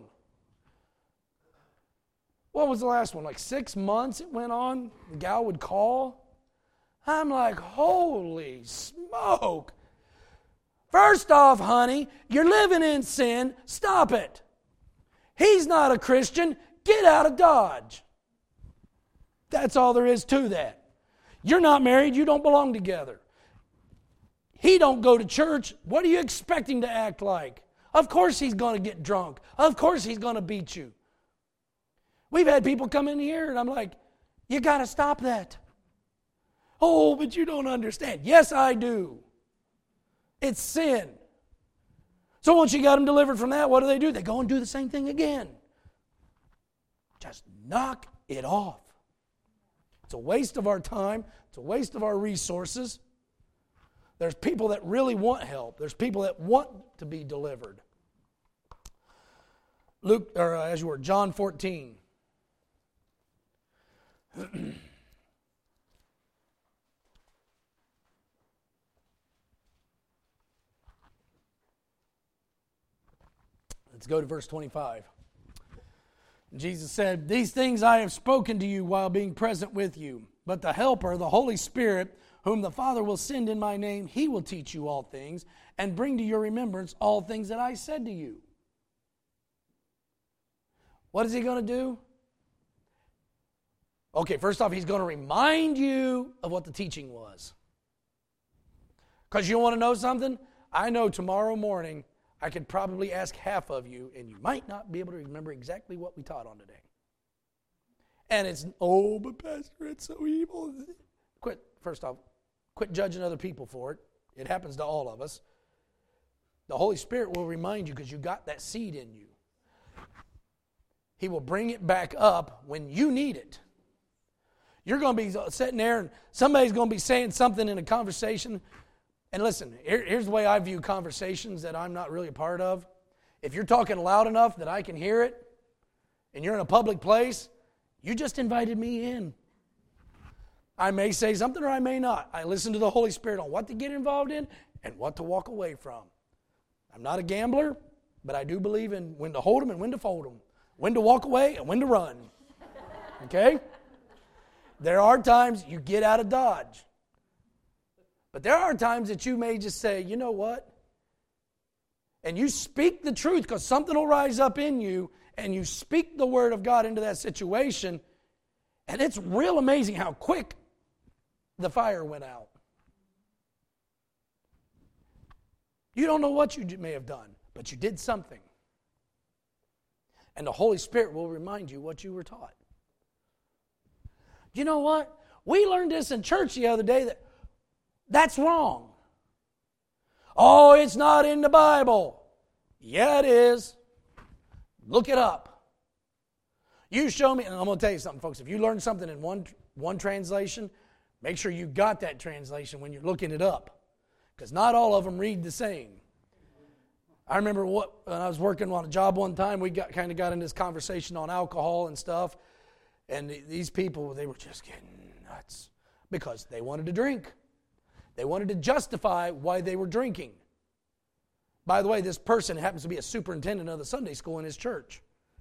What was the last one? Like 6 months it went on. The gal would call. I'm like, holy smoke. First off, honey, you're living in sin. Stop it. He's not a Christian. Get out of Dodge. That's all there is to that. You're not married. You don't belong together. He don't go to church. What are you expecting to act like? Of course he's going to get drunk. Of course he's going to beat you. We've had people come in here and I'm like, you got to stop that. Oh, but you don't understand. Yes, I do. It's sin. So once you got them delivered from that, what do? They go and do the same thing again. Just knock it off. It's a waste of our time. It's a waste of our resources. There's people that really want help. There's people that want to be delivered. John 14. Let's go to verse 25. Jesus said, "These things I have spoken to you while being present with you. But the Helper, the Holy Spirit, whom the Father will send in my name, he will teach you all things and bring to your remembrance all things that I said to you." What is he going to do? Okay, first off, he's going to remind you of what the teaching was. Because you want to know something? I know tomorrow morning I could probably ask half of you, and you might not be able to remember exactly what we taught on today. And it's, oh, but Pastor, it's so evil. First off, quit judging other people for it. It happens to all of us. The Holy Spirit will remind you because you got that seed in you. He will bring it back up when you need it. You're going to be sitting there and somebody's going to be saying something in a conversation. And listen, here's the way I view conversations that I'm not really a part of. If you're talking loud enough that I can hear it and you're in a public place, you just invited me in. I may say something or I may not. I listen to the Holy Spirit on what to get involved in and what to walk away from. I'm not a gambler, but I do believe in when to hold them and when to fold them. When to walk away and when to run. Okay? There are times you get out of Dodge. But there are times that you may just say, you know what? And you speak the truth because something will rise up in you and you speak the word of God into that situation. And it's real amazing how quick the fire went out. You don't know what you may have done, but you did something. And the Holy Spirit will remind you what you were taught. You know what? We learned this in church the other day that's wrong. Oh, it's not in the Bible. Yeah, it is. Look it up. You show me, and I'm going to tell you something, folks. If you learn something in one translation, make sure you got that translation when you're looking it up. Because not all of them read the same. I remember when I was working on a job one time, we got in this conversation on alcohol and stuff. And these people, they were just getting nuts because they wanted to drink. They wanted to justify why they were drinking. By the way, this person happens to be a superintendent of the Sunday school in his church.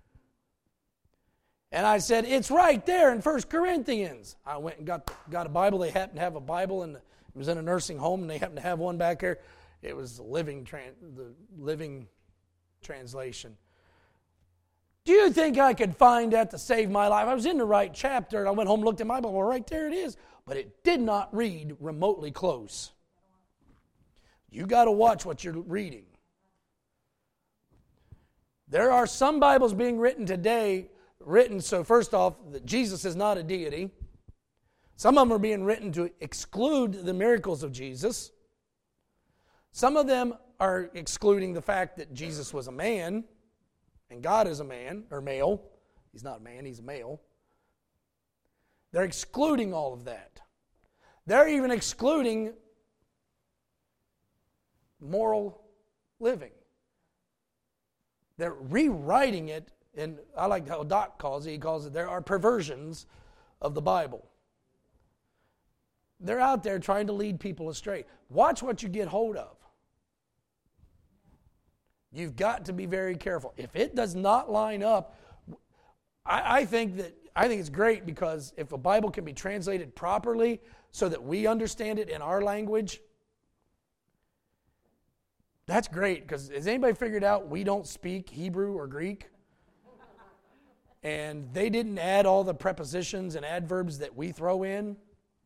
And I said, it's right there in 1 Corinthians. I went and got a Bible. They happened to have a Bible, and it was in a nursing home, and they happened to have one back there. It was the Living Translation. Do you think I could find that to save my life? I was in the right chapter, and I went home and looked at my Bible. Well, right there it is. But it did not read remotely close. You got to watch what you're reading. There are some Bibles being written today, so first off, that Jesus is not a deity. Some of them are being written to exclude the miracles of Jesus. Some of them are excluding the fact that Jesus was a man, and God is a man, or male. He's not a man, he's a male. They're excluding all of that. They're even excluding moral living. They're rewriting it, and I like how Doc calls it. He calls it, there are perversions of the Bible. They're out there trying to lead people astray. Watch what you get hold of. You've got to be very careful. If it does not line up, I think it's great, because if a Bible can be translated properly so that we understand it in our language, that's great, because has anybody figured out we don't speak Hebrew or Greek? And they didn't add all the prepositions and adverbs that we throw in.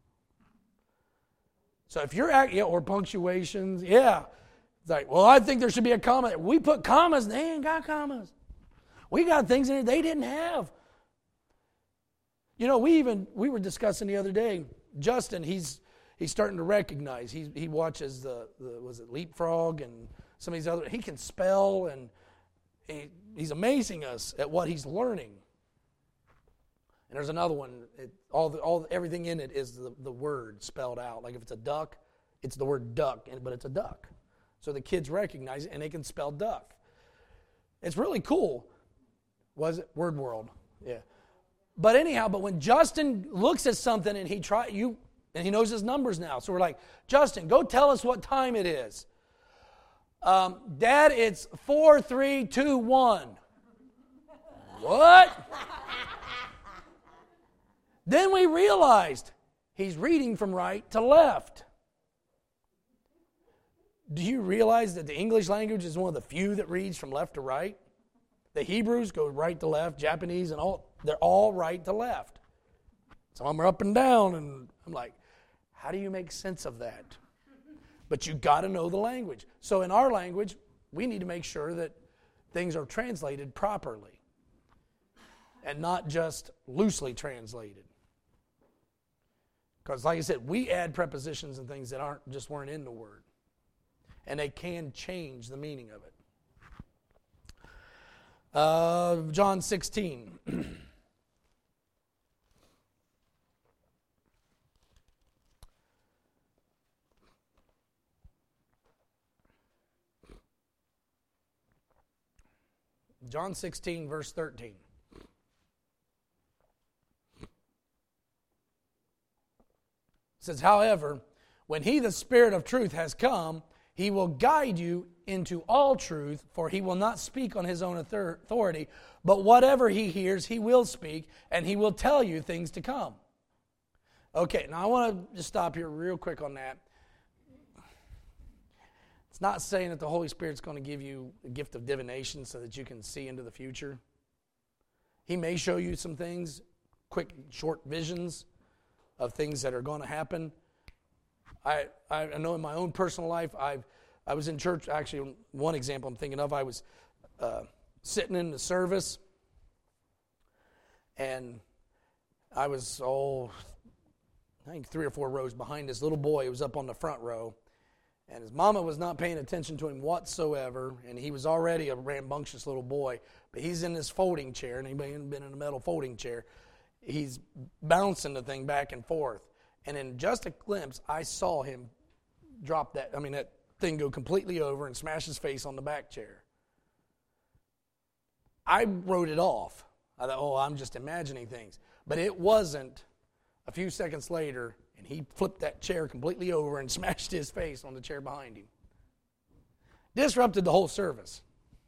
So if you're or punctuations, yeah. It's like, well, I think there should be a comma. We put commas, and they ain't got commas. We got things in there they didn't have. You know, we were discussing the other day, Justin, he's starting to recognize. He watches was it Leapfrog and some of these other. He can spell, and he's amazing us at what he's learning. And there's another one. Everything in it is the word spelled out. Like if it's a duck, it's the word duck, but it's a duck. So the kids recognize it, and they can spell duck. It's really cool. Was it Word World? Yeah. But anyhow, when Justin looks at something and he knows his numbers now. So we're like, Justin, go tell us what time it is. Dad, it's 4, 3, 2, 1. What? Then we realized he's reading from right to left. Do you realize that the English language is one of the few that reads from left to right? The Hebrews go right to left, Japanese and all, they're all right to left. Some of them are up and down, and I'm like, how do you make sense of that? But you got to know the language. So in our language, we need to make sure that things are translated properly and not just loosely translated. Because like I said, we add prepositions and things that weren't in the word. And they can change the meaning of it. John 16. John 16, verse 13. It says, however, when he, the Spirit of truth, has come, he will guide you into all truth, for he will not speak on his own authority, but whatever he hears, he will speak, and he will tell you things to come. Okay, now I want to just stop here real quick on that. It's not saying that the Holy Spirit's going to give you the gift of divination so that you can see into the future. He may show you some things, quick, short visions of things that are going to happen. I know in my own personal life, I was in church, actually, one example I'm thinking of, I was sitting in the service, and I was, I think 3 or 4 rows behind this little boy who was up on the front row, and his mama was not paying attention to him whatsoever, and he was already a rambunctious little boy, but he's in this folding chair, and anybody been in a metal folding chair, he's bouncing the thing back and forth. And in just a glimpse, I saw him drop that thing go completely over and smash his face on the back chair. I wrote it off. I thought, I'm just imagining things. But it wasn't a few seconds later, and he flipped that chair completely over and smashed his face on the chair behind him. disrupted the whole service.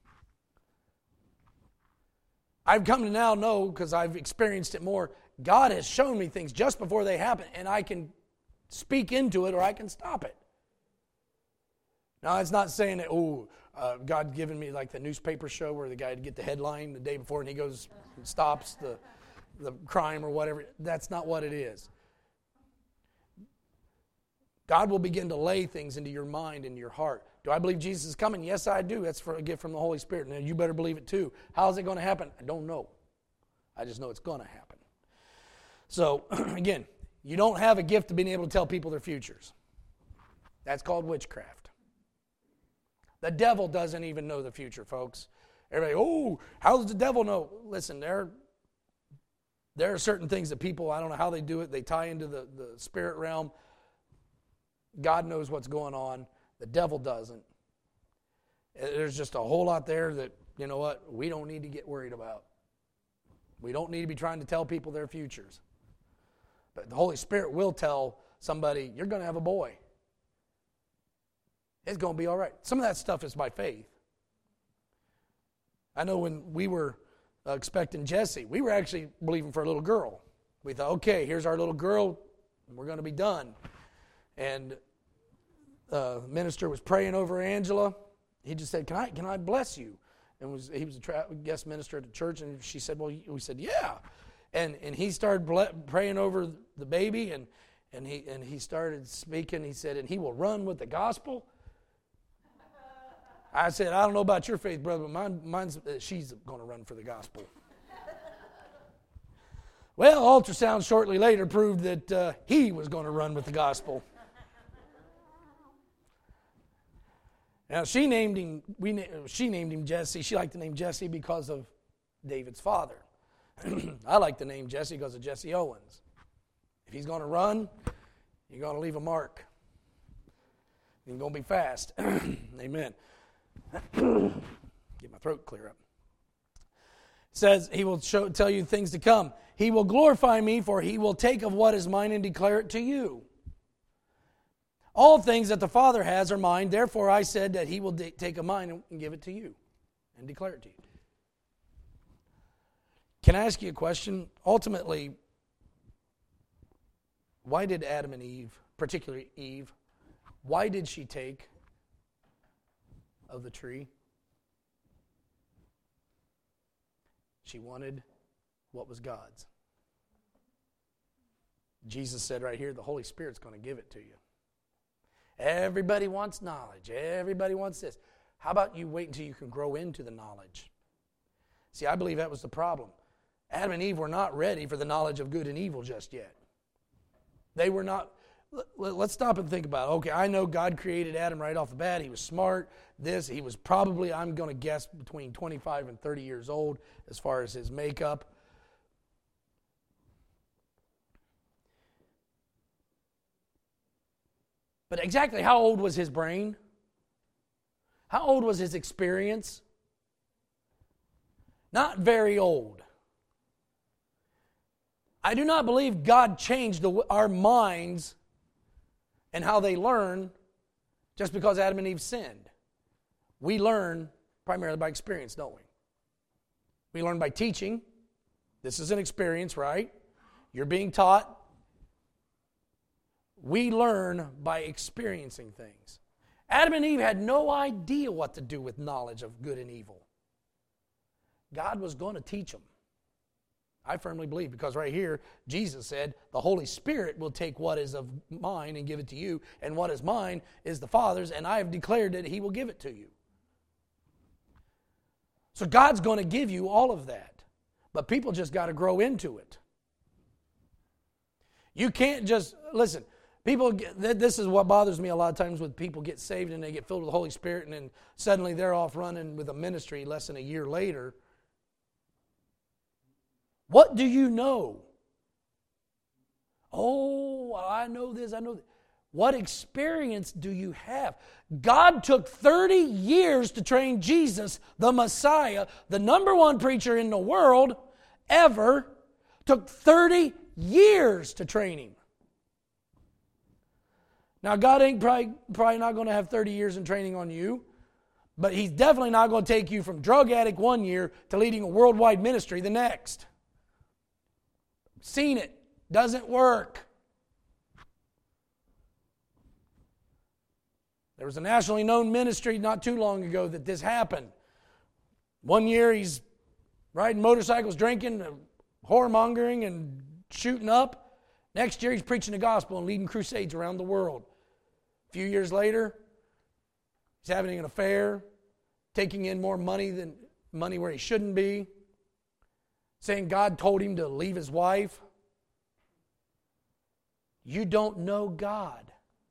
I've come to now know, because I've experienced it more, God has shown me things just before they happen, and I can speak into it or I can stop it. Now, it's not saying that, God given me like the newspaper show where the guy would get the headline the day before and he goes and stops the crime or whatever. That's not what it is. God will begin to lay things into your mind and your heart. Do I believe Jesus is coming? Yes, I do. That's for a gift from the Holy Spirit. Now, you better believe it too. How is it going to happen? I don't know. I just know it's going to happen. So, again, you don't have a gift of being able to tell people their futures. That's called witchcraft. The devil doesn't even know the future, folks. Everybody, how does the devil know? Listen, there are certain things that people, I don't know how they do it, they tie into the spirit realm. God knows what's going on. The devil doesn't. There's just a whole lot there that, you know what, we don't need to get worried about. We don't need to be trying to tell people their futures. But the Holy Spirit will tell somebody, you're going to have a boy. It's going to be all right. Some of that stuff is by faith. I know when we were expecting Jesse, we were actually believing for a little girl. We thought, okay, here's our little girl, and we're going to be done. And the minister was praying over Angela. He just said, can I bless you? And he was a guest minister at the church, and she said, well, we said, yeah. And he started praying over the baby, and he started speaking. He said, and he will run with the gospel. I said, I don't know about your faith, brother, but mine's she's going to run for the gospel. Well, ultrasound shortly later proved that he was going to run with the gospel. Now, she named him Jesse. She liked the name Jesse because of David's father. I like the name Jesse because of Jesse Owens. If he's going to run, you're going to leave a mark. You're going to be fast. Amen. Get my throat clear up. It says, he will tell you things to come. He will glorify me, for he will take of what is mine and declare it to you. All things that the Father has are mine. Therefore I said that he will take of mine and give it to you and declare it to you. Can I ask you a question? Ultimately, why did Adam and Eve, particularly Eve, why did she take of the tree? She wanted what was God's. Jesus said right here, the Holy Spirit's going to give it to you. Everybody wants knowledge. Everybody wants this. How about you wait until you can grow into the knowledge? See, I believe that was the problem. Adam and Eve were not ready for the knowledge of good and evil just yet. They were not. Let's stop and think about it. Okay, I know God created Adam right off the bat. He was smart. He was probably, I'm going to guess, between 25 and 30 years old as far as his makeup. But exactly how old was his brain? How old was his experience? Not very old. I do not believe God changed our minds and how they learn just because Adam and Eve sinned. We learn primarily by experience, don't we? We learn by teaching. This is an experience, right? You're being taught. We learn by experiencing things. Adam and Eve had no idea what to do with knowledge of good and evil. God was going to teach them. I firmly believe, because right here, Jesus said, the Holy Spirit will take what is of mine and give it to you, and what is mine is the Father's, and I have declared that He will give it to you. So God's going to give you all of that, but people just got to grow into it. You can't just, listen, this is what bothers me a lot of times when people get saved and they get filled with the Holy Spirit, and then suddenly they're off running with a ministry less than a year later. What do you know? Oh, I know this, I know that. What experience do you have? God took 30 years to train Jesus, the Messiah, the number one preacher in the world ever, took 30 years to train him. Now, God ain't probably not going to have 30 years in training on you, But He's definitely not going to take you from drug addict one year to leading a worldwide ministry the next. Seen it. Doesn't work. There was a nationally known ministry not too long ago that this happened. One year he's riding motorcycles, drinking, whoremongering, and shooting up. Next year he's preaching the gospel and leading crusades around the world. A few years later, he's having an affair, taking in more money than money where he shouldn't be, saying God told him to leave his wife. You don't know God.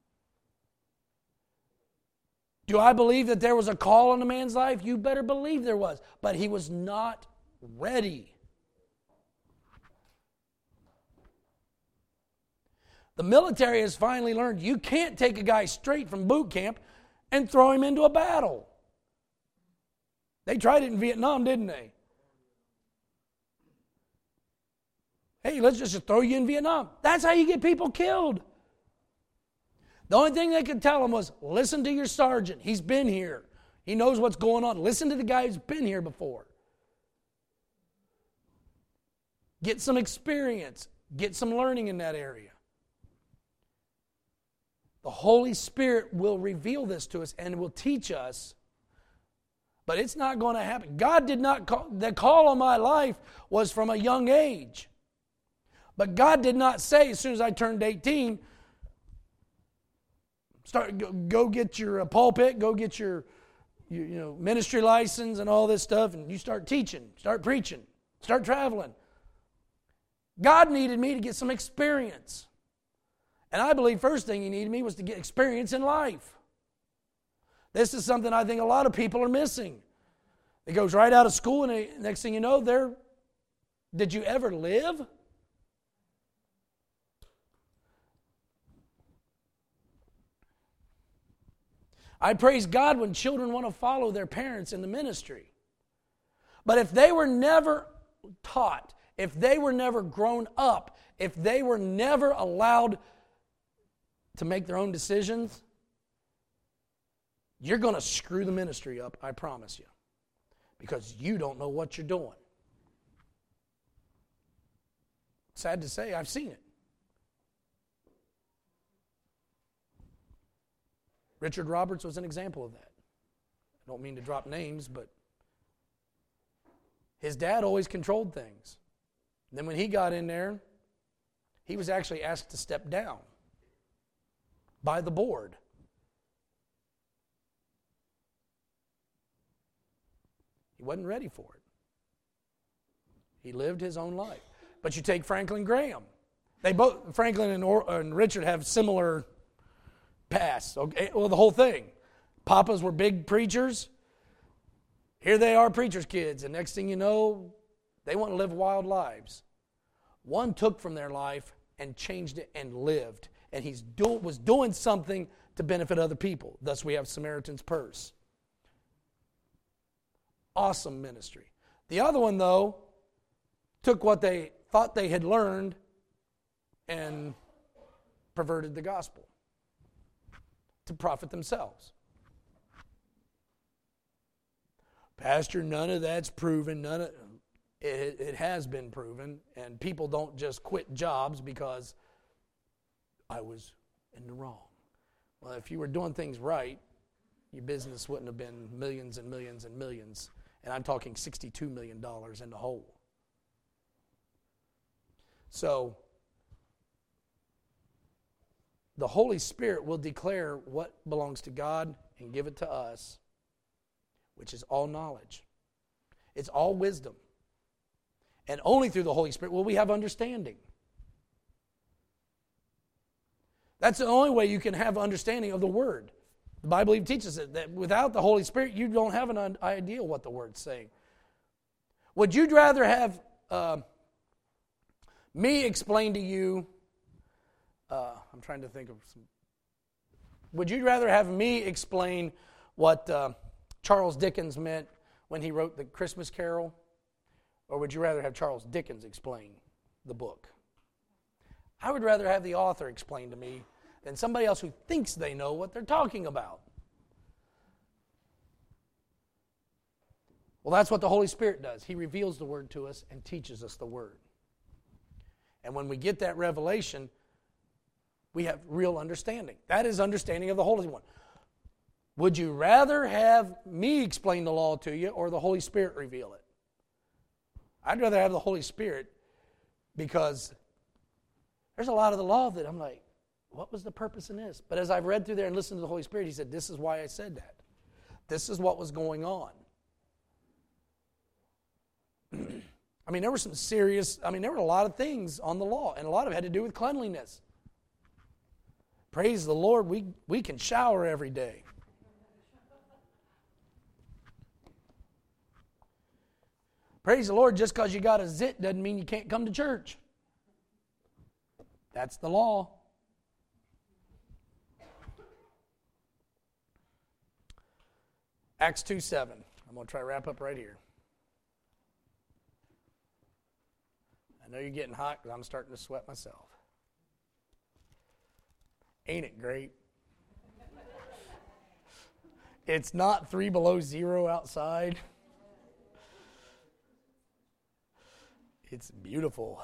Do I believe that there was a call on the man's life? You better believe there was. But he was not ready. The military has finally learned you can't take a guy straight from boot camp and throw him into a battle. They tried it in Vietnam, didn't they? Hey, let's just throw you in Vietnam. That's how you get people killed. The only thing they could tell him was, listen to your sergeant. He's been here. He knows what's going on. Listen to the guy who's been here before. Get some experience. Get some learning in that area. The Holy Spirit will reveal this to us and will teach us, but it's not going to happen. God did not call, the call on my life was from a young age. But God did not say as soon as I turned 18, go get your pulpit, go get your ministry license and all this stuff, and you start teaching, start preaching, start traveling. God needed me to get some experience. And I believe first thing He needed me was to get experience in life. This is something I think a lot of people are missing. It goes right out of school, and next thing you know, did you ever live? I praise God when children want to follow their parents in the ministry. But if they were never taught, if they were never grown up, if they were never allowed to make their own decisions, you're going to screw the ministry up, I promise you. Because you don't know what you're doing. Sad to say, I've seen it. Richard Roberts was an example of that. I don't mean to drop names, but his dad always controlled things. And then when he got in there, he was actually asked to step down by the board. He wasn't ready for it. He lived his own life. But you take Franklin Graham. Franklin and Richard have similar past. Okay, well, the whole thing. Papas were big preachers. Here they are, preachers' kids, and next thing you know, they want to live wild lives. One took from their life and changed it and lived, and he was doing something to benefit other people. Thus, we have Samaritan's Purse. Awesome ministry. The other one, though, took what they thought they had learned and perverted the gospel to profit themselves. Pastor, none of that's proven. It has been proven, and people don't just quit jobs because I was in the wrong. Well, if you were doing things right, your business wouldn't have been millions and millions and millions, and I'm talking $62 million in the hole. So, the Holy Spirit will declare what belongs to God and give it to us, which is all knowledge. It's all wisdom. And only through the Holy Spirit will we have understanding. That's the only way you can have understanding of the Word. The Bible even teaches it, that without the Holy Spirit, you don't have an idea what the Word's saying. Would you rather have me explain to you, I'm trying to think of some. Would you rather have me explain what Charles Dickens meant when he wrote the Christmas Carol? Or would you rather have Charles Dickens explain the book? I would rather have the author explain to me than somebody else who thinks they know what they're talking about. Well, that's what the Holy Spirit does. He reveals the Word to us and teaches us the Word. And when we get that revelation, we have real understanding. That is understanding of the Holy One. Would you rather have me explain the law to you or the Holy Spirit reveal it? I'd rather have the Holy Spirit, because there's a lot of the law that I'm like, what was the purpose in this? But as I've read through there and listened to the Holy Spirit, He said, this is why I said that. This is what was going on. I mean, there were there were a lot of things on the law, and a lot of it had to do with cleanliness. Praise the Lord, we can shower every day. Praise the Lord, just because you got a zit doesn't mean you can't come to church. That's the law. Acts 2:7. I'm going to try to wrap up right here. I know you're getting hot because I'm starting to sweat myself. Ain't it great? It's not 3 below zero outside. It's beautiful.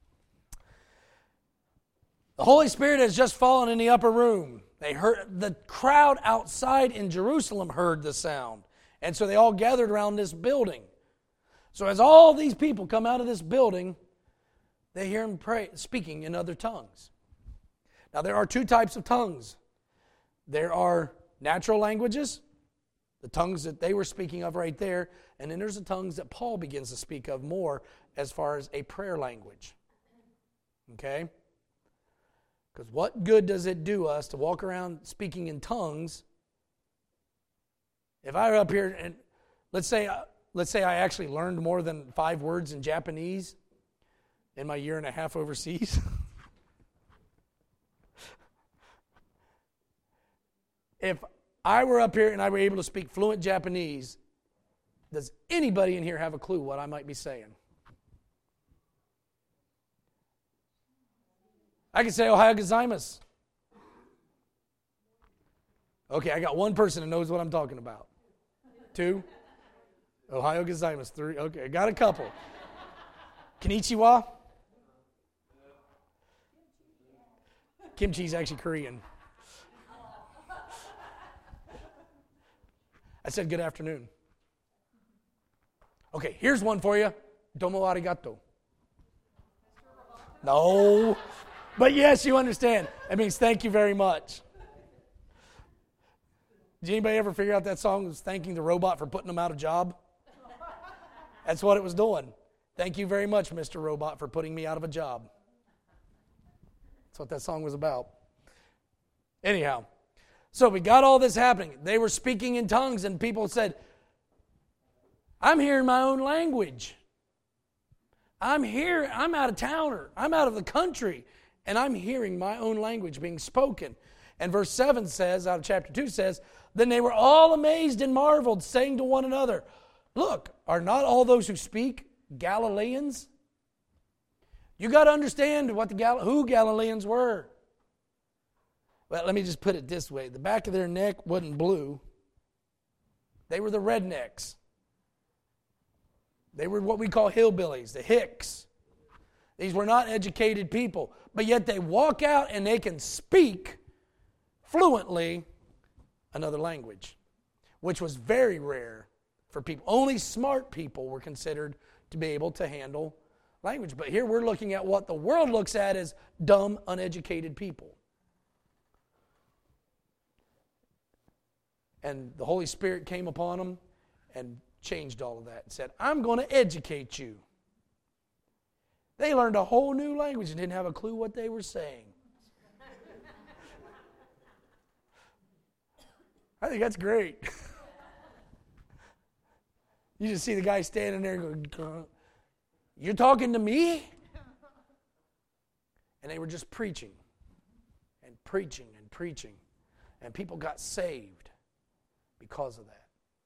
The Holy Spirit has just fallen in the upper room. They heard, the crowd outside in Jerusalem heard the sound. And so they all gathered around this building. So as all these people come out of this building, they hear him speaking in other tongues. Now there are 2 types of tongues. There are natural languages, the tongues that they were speaking of right there, and then there's the tongues that Paul begins to speak of more as far as a prayer language. Okay? Because what good does it do us to walk around speaking in tongues? If I were up here and let's say I actually learned more than 5 words in Japanese in my 1.5 years overseas. If I were up here and I were able to speak fluent Japanese, does anybody in here have a clue what I might be saying? I can say Ohayou gozaimasu. Okay, I got 1 person that knows what I'm talking about. 2? Ohayou gozaimasu. 3? Okay, I got a couple. Konnichiwa? Kimchi's actually Korean. I said good afternoon. Okay, here's one for you. Domo arigato. No. But yes, you understand. That means thank you very much. Did anybody ever figure out that song was thanking the robot for putting them out of job? That's what it was doing. Thank you very much, Mr. Robot, for putting me out of a job. That's what that song was about. Anyhow, so we got all this happening. They were speaking in tongues, and people said, I'm hearing my own language. I'm out of town, or I'm out of the country, and I'm hearing my own language being spoken. And verse 7 says, out of chapter 2 says, then they were all amazed and marveled, saying to one another, look, are not all those who speak Galileans? You got to understand who Galileans were. Well, let me just put it this way. The back of their neck wasn't blue. They were the rednecks. They were what we call hillbillies, the hicks. These were not educated people, but yet they walk out and they can speak fluently another language, which was very rare for people. Only smart people were considered to be able to handle language. But here we're looking at what the world looks at as dumb, uneducated people. And the Holy Spirit came upon them and changed all of that and said, I'm going to educate you. They learned a whole new language and didn't have a clue what they were saying. I think that's great. You just see the guy standing there going, you're talking to me? And they were just preaching and preaching and preaching. And people got saved because of that.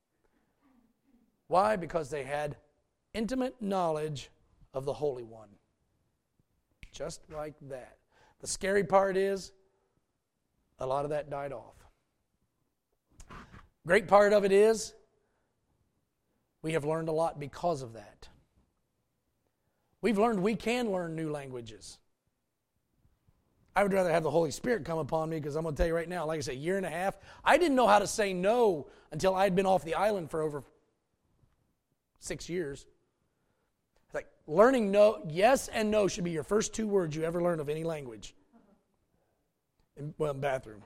Why? Because they had intimate knowledge of the Holy One. Just like that. The scary part is, a lot of that died off. Great part of it is, We have learned a lot because of that. We've learned we can learn new languages. I would rather have the Holy Spirit come upon me, because I'm going to tell you right now, like I said, a year and a half, I didn't know how to say no until I had been off the island for over 6 years. It's like learning no, yes and no should be your first 2 words you ever learn of any language. In bathroom.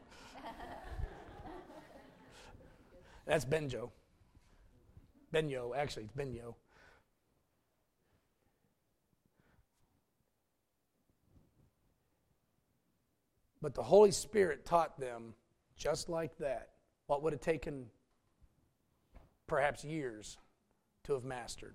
That's Benjo. Benyo, actually, it's Benyo. But the Holy Spirit taught them just like that what would have taken perhaps years to have mastered.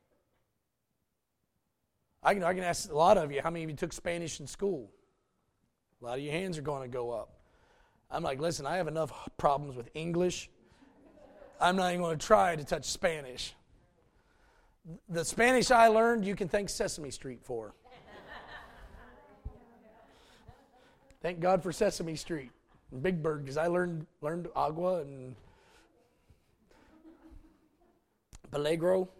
I can ask a lot of you, how many of you took Spanish in school? A lot of your hands are going to go up. I'm like, listen, I have enough problems with English. I'm not even going to try to touch Spanish. The Spanish I learned, you can thank Sesame Street for. Thank God for Sesame Street and Big Bird, because I learned agua and peligro.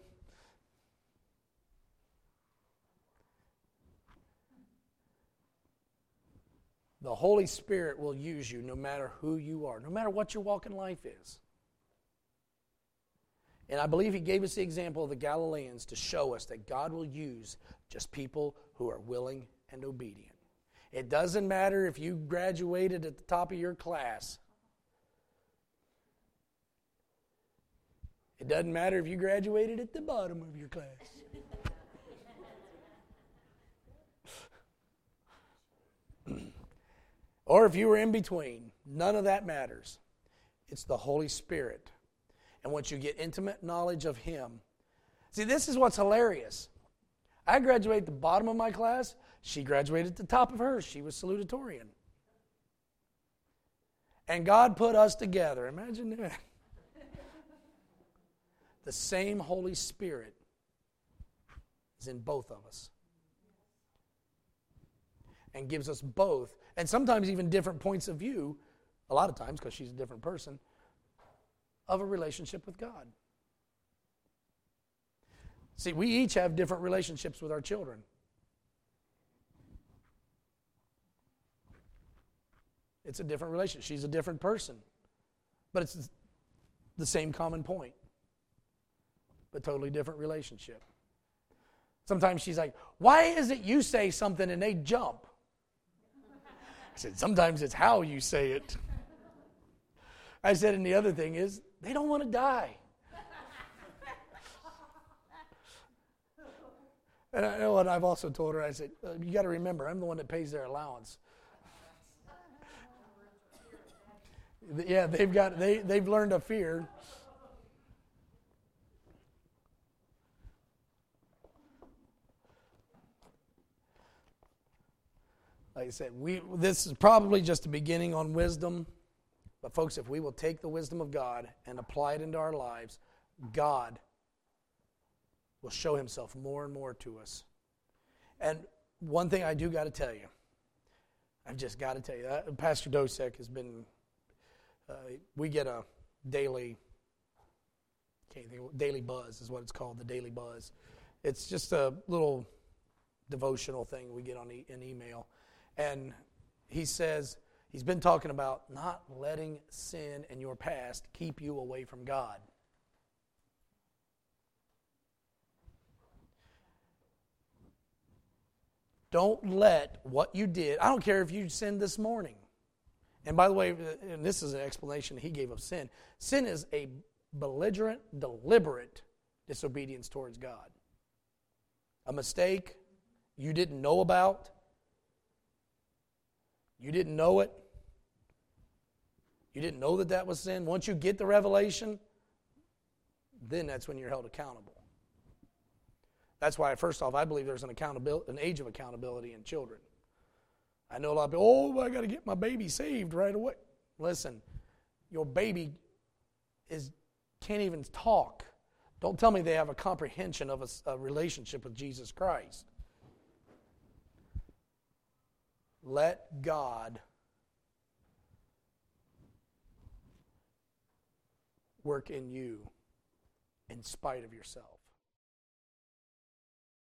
The Holy Spirit will use you no matter who you are, no matter what your walk in life is. And I believe he gave us the example of the Galileans to show us that God will use just people who are willing and obedient. It doesn't matter if you graduated at the top of your class. It doesn't matter if you graduated at the bottom of your class. Or if you were in between. None of that matters. It's the Holy Spirit. And once you get intimate knowledge of Him. See, this is what's hilarious. I graduated at the bottom of my class. She graduated at the top of hers. She was salutatorian. And God put us together. Imagine that. The same Holy Spirit is in both of us. And gives us both, and sometimes even different points of view, a lot of times because she's a different person, of a relationship with God. See, we each have different relationships with our children. It's a different relationship. She's a different person. But it's the same common point. But totally different relationship. Sometimes she's like, why is it you say something and they jump? I said, sometimes it's how you say it. I said, and the other thing is, they don't want to die. And I know what I've also told her. I said, you got to remember, I'm the one that pays their allowance. Yeah, they've learned a fear. Like I said, this is probably just the beginning on wisdom. But folks, if we will take the wisdom of God and apply it into our lives, God will show Himself more and more to us. And one thing I do got to tell you, I've just got to tell you, Pastor Dosek has been, we get a daily buzz is what it's called, the daily buzz. It's just a little devotional thing we get on an email. And he says, he's been talking about not letting sin and your past keep you away from God. Don't let what you did, I don't care if you sinned this morning. And by the way, and this is an explanation he gave of sin. Sin is a belligerent, deliberate disobedience towards God. A mistake you didn't know about. You didn't know it. You didn't know that was sin. Once you get the revelation, then that's when you're held accountable. That's why, first off, I believe there's an age of accountability in children. I know a lot of people, I got to get my baby saved right away. Listen, your baby can't even talk. Don't tell me they have a comprehension of a relationship with Jesus Christ. Let God work in you in spite of yourself.